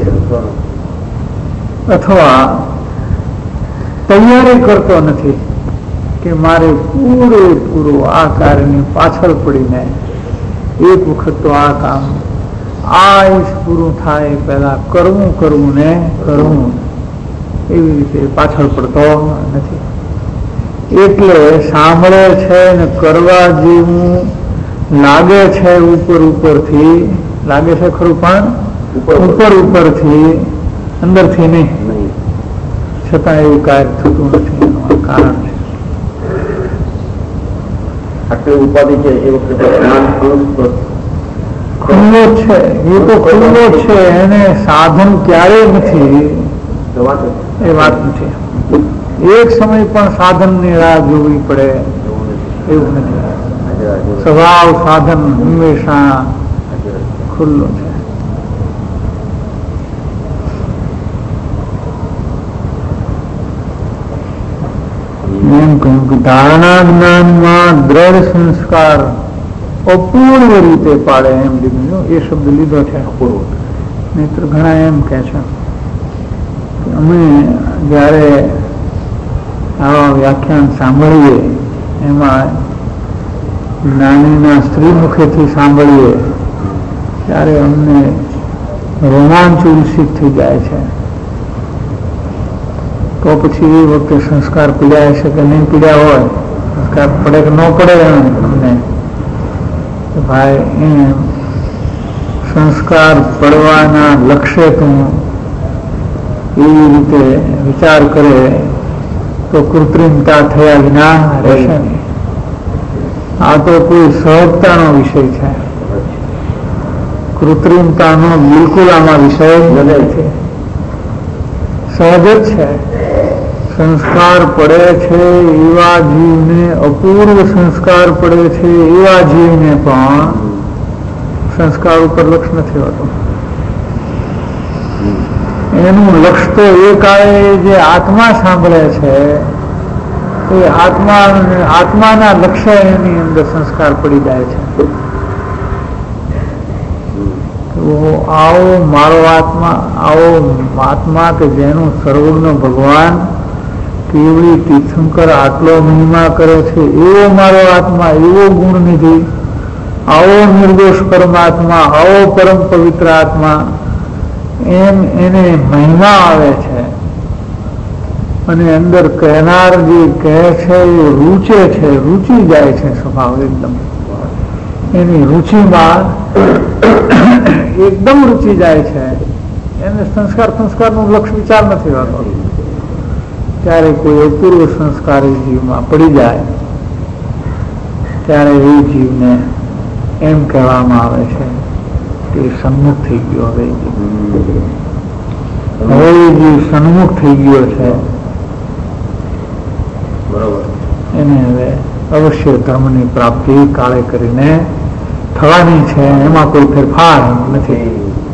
S2: અથવા તૈયારી કરતો નથી કે મારે પૂરેપૂરું આ કાર્યની પાછળ પડીને એક વખત તો આ કામ આયુષ પૂરું થાય પહેલા કરવું ને કરવું, એવી રીતે પાછળ પડતો નથી. એટલે સાંભળે છે ને કરવા જેવું લાગે છે, ઉપરથી લાગે છે ખરું, પણ ઉપરથી અંદરથી નહીં, છતાં એવું કાર્ય થતું નથી. એનું આ કારણ છે.
S3: આટલી ઉપાધિ છે એ વખતે
S2: ખુલ્લો છે, એ તો ખુલ્લો છે, એને સાધન ક્યારેય નથી, એ વાત નથી. એક સમય પણ સાધનની રાહ જોવી પડે એવું નથી. સ્વભાવ સાધન હંમેશા ખુલ્લો છે. એમ કહ્યું કે ધારણા જ્ઞાનમાં દ્રઢ સંસ્કાર અપૂર્વ રીતે પાડે, એમ લીધું, એ શબ્દ લીધો છે અપૂર્વ. મિત્ર ઘણા એમ કે છે કે અમે જયારે આવા વ્યાખ્યાન સાંભળીએ, એમાં જ્ઞાનીના સ્ત્રી મુખેથી સાંભળીએ, ત્યારે અમને રોમાંચ ઉલ્સિત થઈ જાય છે. તો પછી એ વખતે સંસ્કાર પીડ્યા હશે કે નહીં પીડ્યા હોય, સંસ્કાર પડે કે ન પડે અમને, ભાઈ એમ સંસ્કાર પડવાના લક્ષ્ય તો એવી રીતે વિચાર કરે તો કૃત્રિમતા થયા વિના રહેશે નહીં. આ તો કોઈ સહજતાનો વિષય છે, કૃત્રિમતાનો બિલકુલ આમાં વિષય નથી, સહજ જ છે. સંસ્કાર પડે છે એવા જીવને, અપૂર્વ સંસ્કાર પડે છે એવા જીવને પણ સંસ્કાર ઉપર લક્ષ નથી હોતું. એનું લક્ષ તો એ કાળે જે આત્મા સાંભળે છે, એ આત્માના લક્ષ્ય એની અંદર સંસ્કાર પડી જાય છે. આવો મારો આત્મા, આવો આત્મા કે જેનું સર્વજ્ઞ ભગવાન કેવળી તીર્થંકર આટલો મહિમા કરે છે, એવો મારો આત્મા, એવો ગુણનિધિ, આવો નિર્દોષ પરમાત્મા, આવો પરમ પવિત્ર આત્મા, એમ એને મહિમા આવે છે. અને અંદર કહેનાર જે કહે છે એ રૂચે છે, રૂચી જાય છે સ્વભાવ એકદમ, એની રુચિમાં એકદમ રૂચી જાય છે. એને સંસ્કારનું લક્ષ્ય વિચાર નથી હોતો. ત્યારે કોઈ અપૂર્વ સંસ્કાર જીવમાં પડી જાય ત્યારે એ જીવને એમ કહેવામાં આવે છે કે સન્મુખ થઈ ગયો. હવે એ જીવ સન્મુખ થઈ ગયો છે, એને હવે અવશ્ય ધર્મની પ્રાપ્તિ કાળે કરીને થવાની છે, એમાં કોઈ ફેરફાર નથી.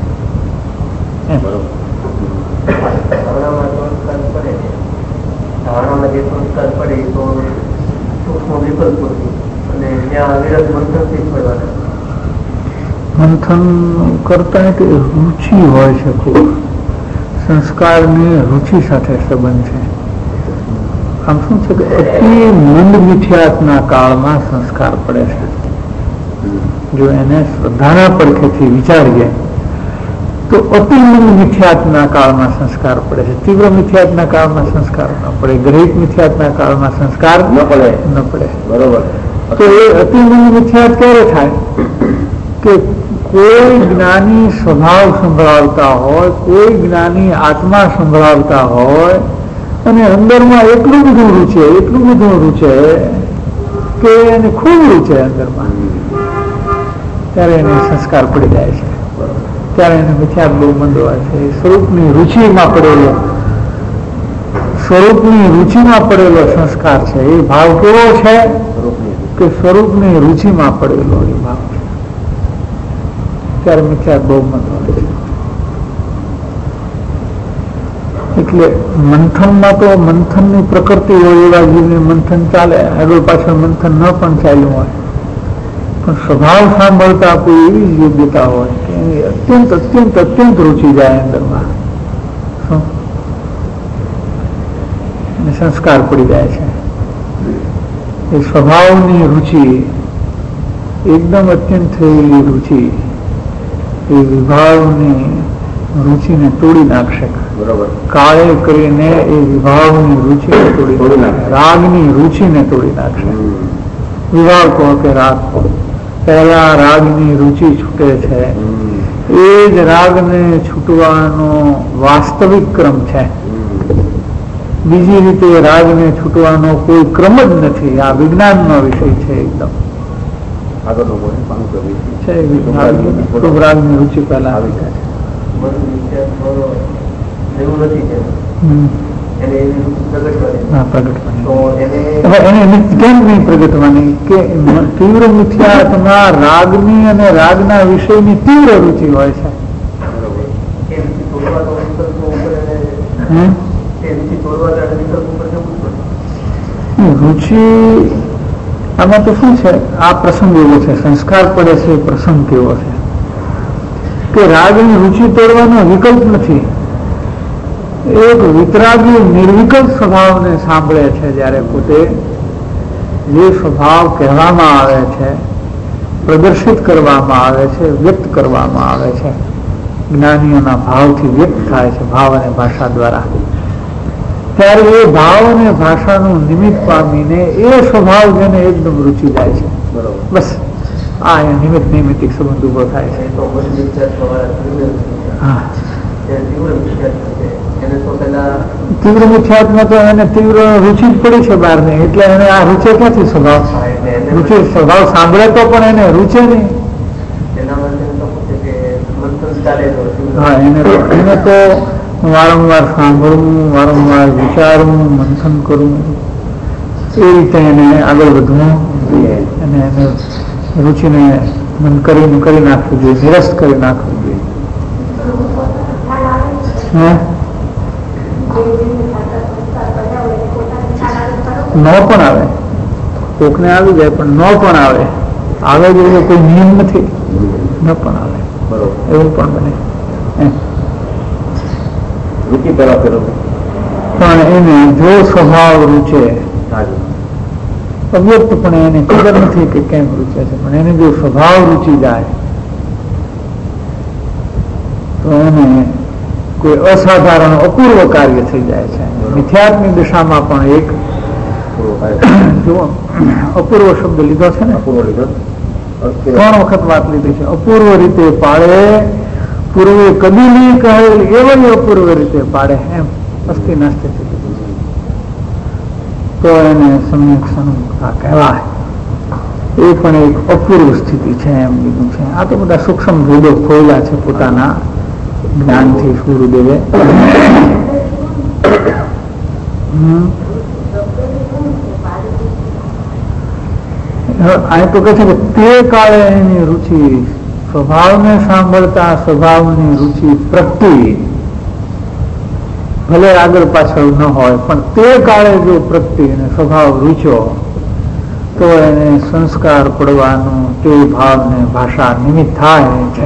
S4: ધારણામાં જે સંસ્કાર પડે તો સૂક્ષ્મ વિકલ્પો અને ત્યાં વિરત મંથનથી પડવાના.
S2: મંથન કરતા કે રુચિ હોય છે, ખૂબ સંસ્કારની રુચિ સાથે સંબંધ છે. આમ શું છે કે અતિ મંદ મિથ્યાત્મના કાળમાં સંસ્કાર પડે છે. જો એને શ્રદ્ધાના પડખેથી વિચારીએ તો અતિ મંદ મિથ્યાત્મના કાળમાં સંસ્કાર પડે છે. તીવ્ર મિથ્યાત્મના કાળમાં સંસ્કાર ન પડે, ગ્રહિત મિથ્યાત્મના કાળમાં સંસ્કાર ન પડે. બરોબર. તો એ અતિ મંદ મિથ્યાત ક્યારે થાય કે કોઈ જ્ઞાની સ્વભાવ સંભળાવતા હોય, કોઈ જ્ઞાની આત્મા સંભળાવતા હોય અને અંદરમાં એટલું બધું રૂચે કે એને ખૂબ રૂચે અંદરમાં, ત્યારે એને સંસ્કાર પડી જાય છે. ત્યારે એને મિથ્યાત બહુ મંદ હોય છે. સ્વરૂપની રુચિમાં પડેલો સંસ્કાર છે. એ ભાવ કેવો છે કે સ્વરૂપની રુચિમાં પડેલો એ ભાવ છે, ત્યારે મિથ્યા બહુમત હોય છે. એટલે મંથનમાં તો મંથનની પ્રકૃતિ હોય એવા જીવને મંથન ચાલે, આગળ પાછળ મંથન ન પણ ચાલ્યું હોય, પણ સ્વભાવ સાંભળતા કોઈ એવી જ યોગ્યતા હોય કે અત્યંત અત્યંત અત્યંત રુચિ જાય અંદરમાં, અને સંસ્કાર પડી જાય છે. એ સ્વભાવની રુચિ એકદમ અત્યંત થયેલી રુચિ એ વિભાવની રુચિને તોડી નાખશે.
S3: બરોબર.
S2: કાળે કરીને એ વિભાવની રુચિને તોડી નાખશે, રાગની રુચિને તોડી નાખશે. વિભાવ કહો કે રાગ કહો, પહેલા રાગની રુચિ છૂટે છે, એ જ રાગને છૂટવાનો વાસ્તવિક ક્રમ છે. બીજી રીતે રાગને છૂટવાનો કોઈ ક્રમ જ નથી. આ વિજ્ઞાનનો વિષય છે એકદમ. રાગની રુચિ પહેલા આવી જાય છે. કેમ નહીં પ્રગટવાની કે તીવ્ર મિથ્યાત્મા રાગની અને રાગના વિષયની તીવ્ર રુચિ હોય છે. રુચિ આમાં તો શું છે, આ પ્રસંગ એવો છે, સંસ્કાર પડે છે, પ્રસંગ કેવો છે કે રાગની રુચિ તોડવાનો વિકલ્પ નથી. એક વિતરાગી નિર્વિકલ્પ સ્વભાવને સાંભળે છે, જ્યારે પોતે જે સ્વભાવ કહેવામાં આવે છે, પ્રદર્શિત કરવામાં આવે છે, વ્યક્ત કરવામાં આવે છે, જ્ઞાનીઓના ભાવથી વ્યક્ત થાય છે, ભાવ અને ભાષા દ્વારા, ત્યારે એ ભાવ અને ભાષાનું નિમિત્ત પામીને એ સ્વભાવ જેને એકદમ રુચિ જાય છે. બસ આ નિમિત્ત નૈમિતિક સંબંધ ઉભો થાય છે. તીવ્ર મિથ્યાત્મા તો એને તીવ્ર રુચિ જ પડી છે બહાર ને, એટલે એને આ રૂચે ક્યાંથી સ્વભાવ? રુચિ સ્વભાવ સાંભળે તો પણ એને રૂચે નહીં. હા, એને તો વારંવાર સાંભળવું, વારંવાર વિચારવું, મંથન કરવું, એ રીતે એને આગળ વધવું અને એને રુચિને મન કરી નાખવું જોઈએ, નિરસ્ત કરી નાખવું જોઈએ. ન પણ આવે, કોકને આવી જાય પણ ન પણ આવે, આવે જોઈએ કોઈ નિયમ નથી, ન પણ આવે, એવું પણ બને. પણ એને જો સ્વભાવ રૂચે, અવ્યક્તપણે એને ખબર નથી કે કેમ રૂચે છે, પણ એને જો સ્વભાવ રૂચી જાય તો એને કોઈ અસાધારણ અપૂર્વ કાર્ય થઈ જાય છે. મિથ્યાત્મની દિશામાં પણ એક જો અપૂર્વ શબ્દ લીધો છે ને, 3 વખત વાત લીધી છે. અપૂર્વ રીતે પાડે, પૂર્વે કદી નહીં કહેલ એવી અપૂર્વ રીતે પાડે, એમ અસ્થિ નાસ્તિ તો એને સમ્યક સન્મુખતા કહેવાય. એ પણ એક અપૂર્વ સ્થિતિ છે એમ લીધું છે. આ તો બધા સૂક્ષ્મ ભેદો ખોયેલા છે પોતાના જ્ઞાનથી ગુરુદેવે. આ તો કહે છે કે તે કાળે એની રુચિ સ્વભાવને સાંભળતા સ્વભાવની રુચિ પ્રગટી, ભલે આગળ પાછળ ન હોય પણ તે કાળે જો પ્રગટી અને સ્વભાવ રૂચ્યો તો એને સંસ્કાર પડવાનું તે ભાવને ભાષા નિમિત્ત થાય છે.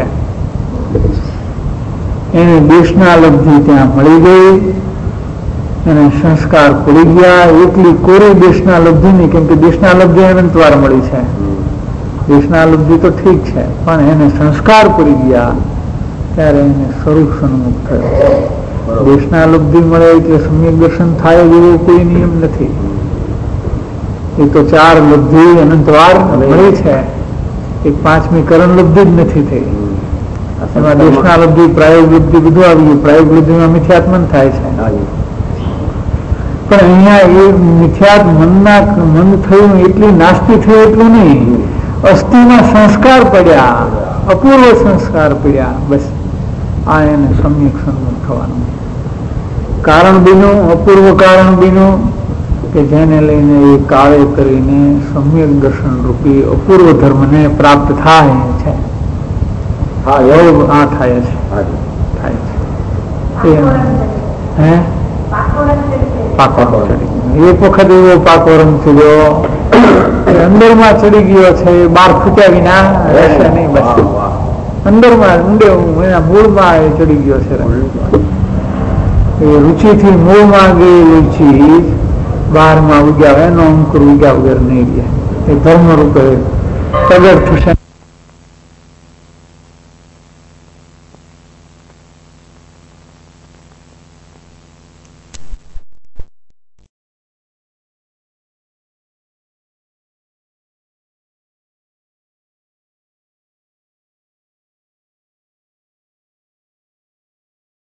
S2: એને દેશના લબ્ધિ ત્યાં મળી ગઈ, એને સંસ્કાર પડી ગયા. એટલી કોરી દેશના લબ્ધિ નહીં, કેમ કે દેશના લબ્ધિ અનંતવાર મળી છે. દેશના લબ્ધિ તો ઠીક છે, પણ એને સંસ્કાર પડી ગયા ત્યારે એને સ્વરૂપ સન્મુખ થયો. દેશના લબ્ધિ મળે એટલે સમ્યક દર્શન થાય એવો કોઈ નિયમ નથી. એ તો 4 લબ્ધિ અનંતવાર મળી છે, એક 5મી કરણ લબ્ધિ જ નથી થઈ. એમાં દેશના લબ્ધિ, પ્રાયોગ લબ્ધિ બધું આવી ગયું. પ્રાયોગ લબ્ધિમાં મિથ્યાત્મન થાય છે, પણ અહીંયા એ મિથ્યાત્મ મન થયું એટલી નાસ્તી થઈ એટલું નહીં, અસ્થિમાં સંસ્કાર પડ્યા, અપૂર્વ સંસ્કાર પડ્યા. બસ આ એને સમ્યક સન્મુખ થવાનું કારણ બીનું, અપૂર્વ કારણ બીનું કે જેને લઈને એ કાળે કરીને સમ્યક દર્શન રૂપી અપૂર્વ ધર્મને પ્રાપ્ત થાય છે.
S3: હા
S2: એવું આ થાય છે. થાય છે. હે પાકો ચડી એક વખત એવો પાકો રંગ થયો અંદરમાં ચડી ગયો છે, બહાર ફૂટ્યા વિના રહેશે નહીં. બસ અંદરમાં એના મૂળમાં એ ચડી ગયો છે. એ રુચિથી મૂળમાં ગયેલી ચીજ બહારમાં ઉગ્યા એનો અંકુર ઉગ્યા વગર નહીં રહે. એ ધર્મ રૂપે પ્રગટ થશે.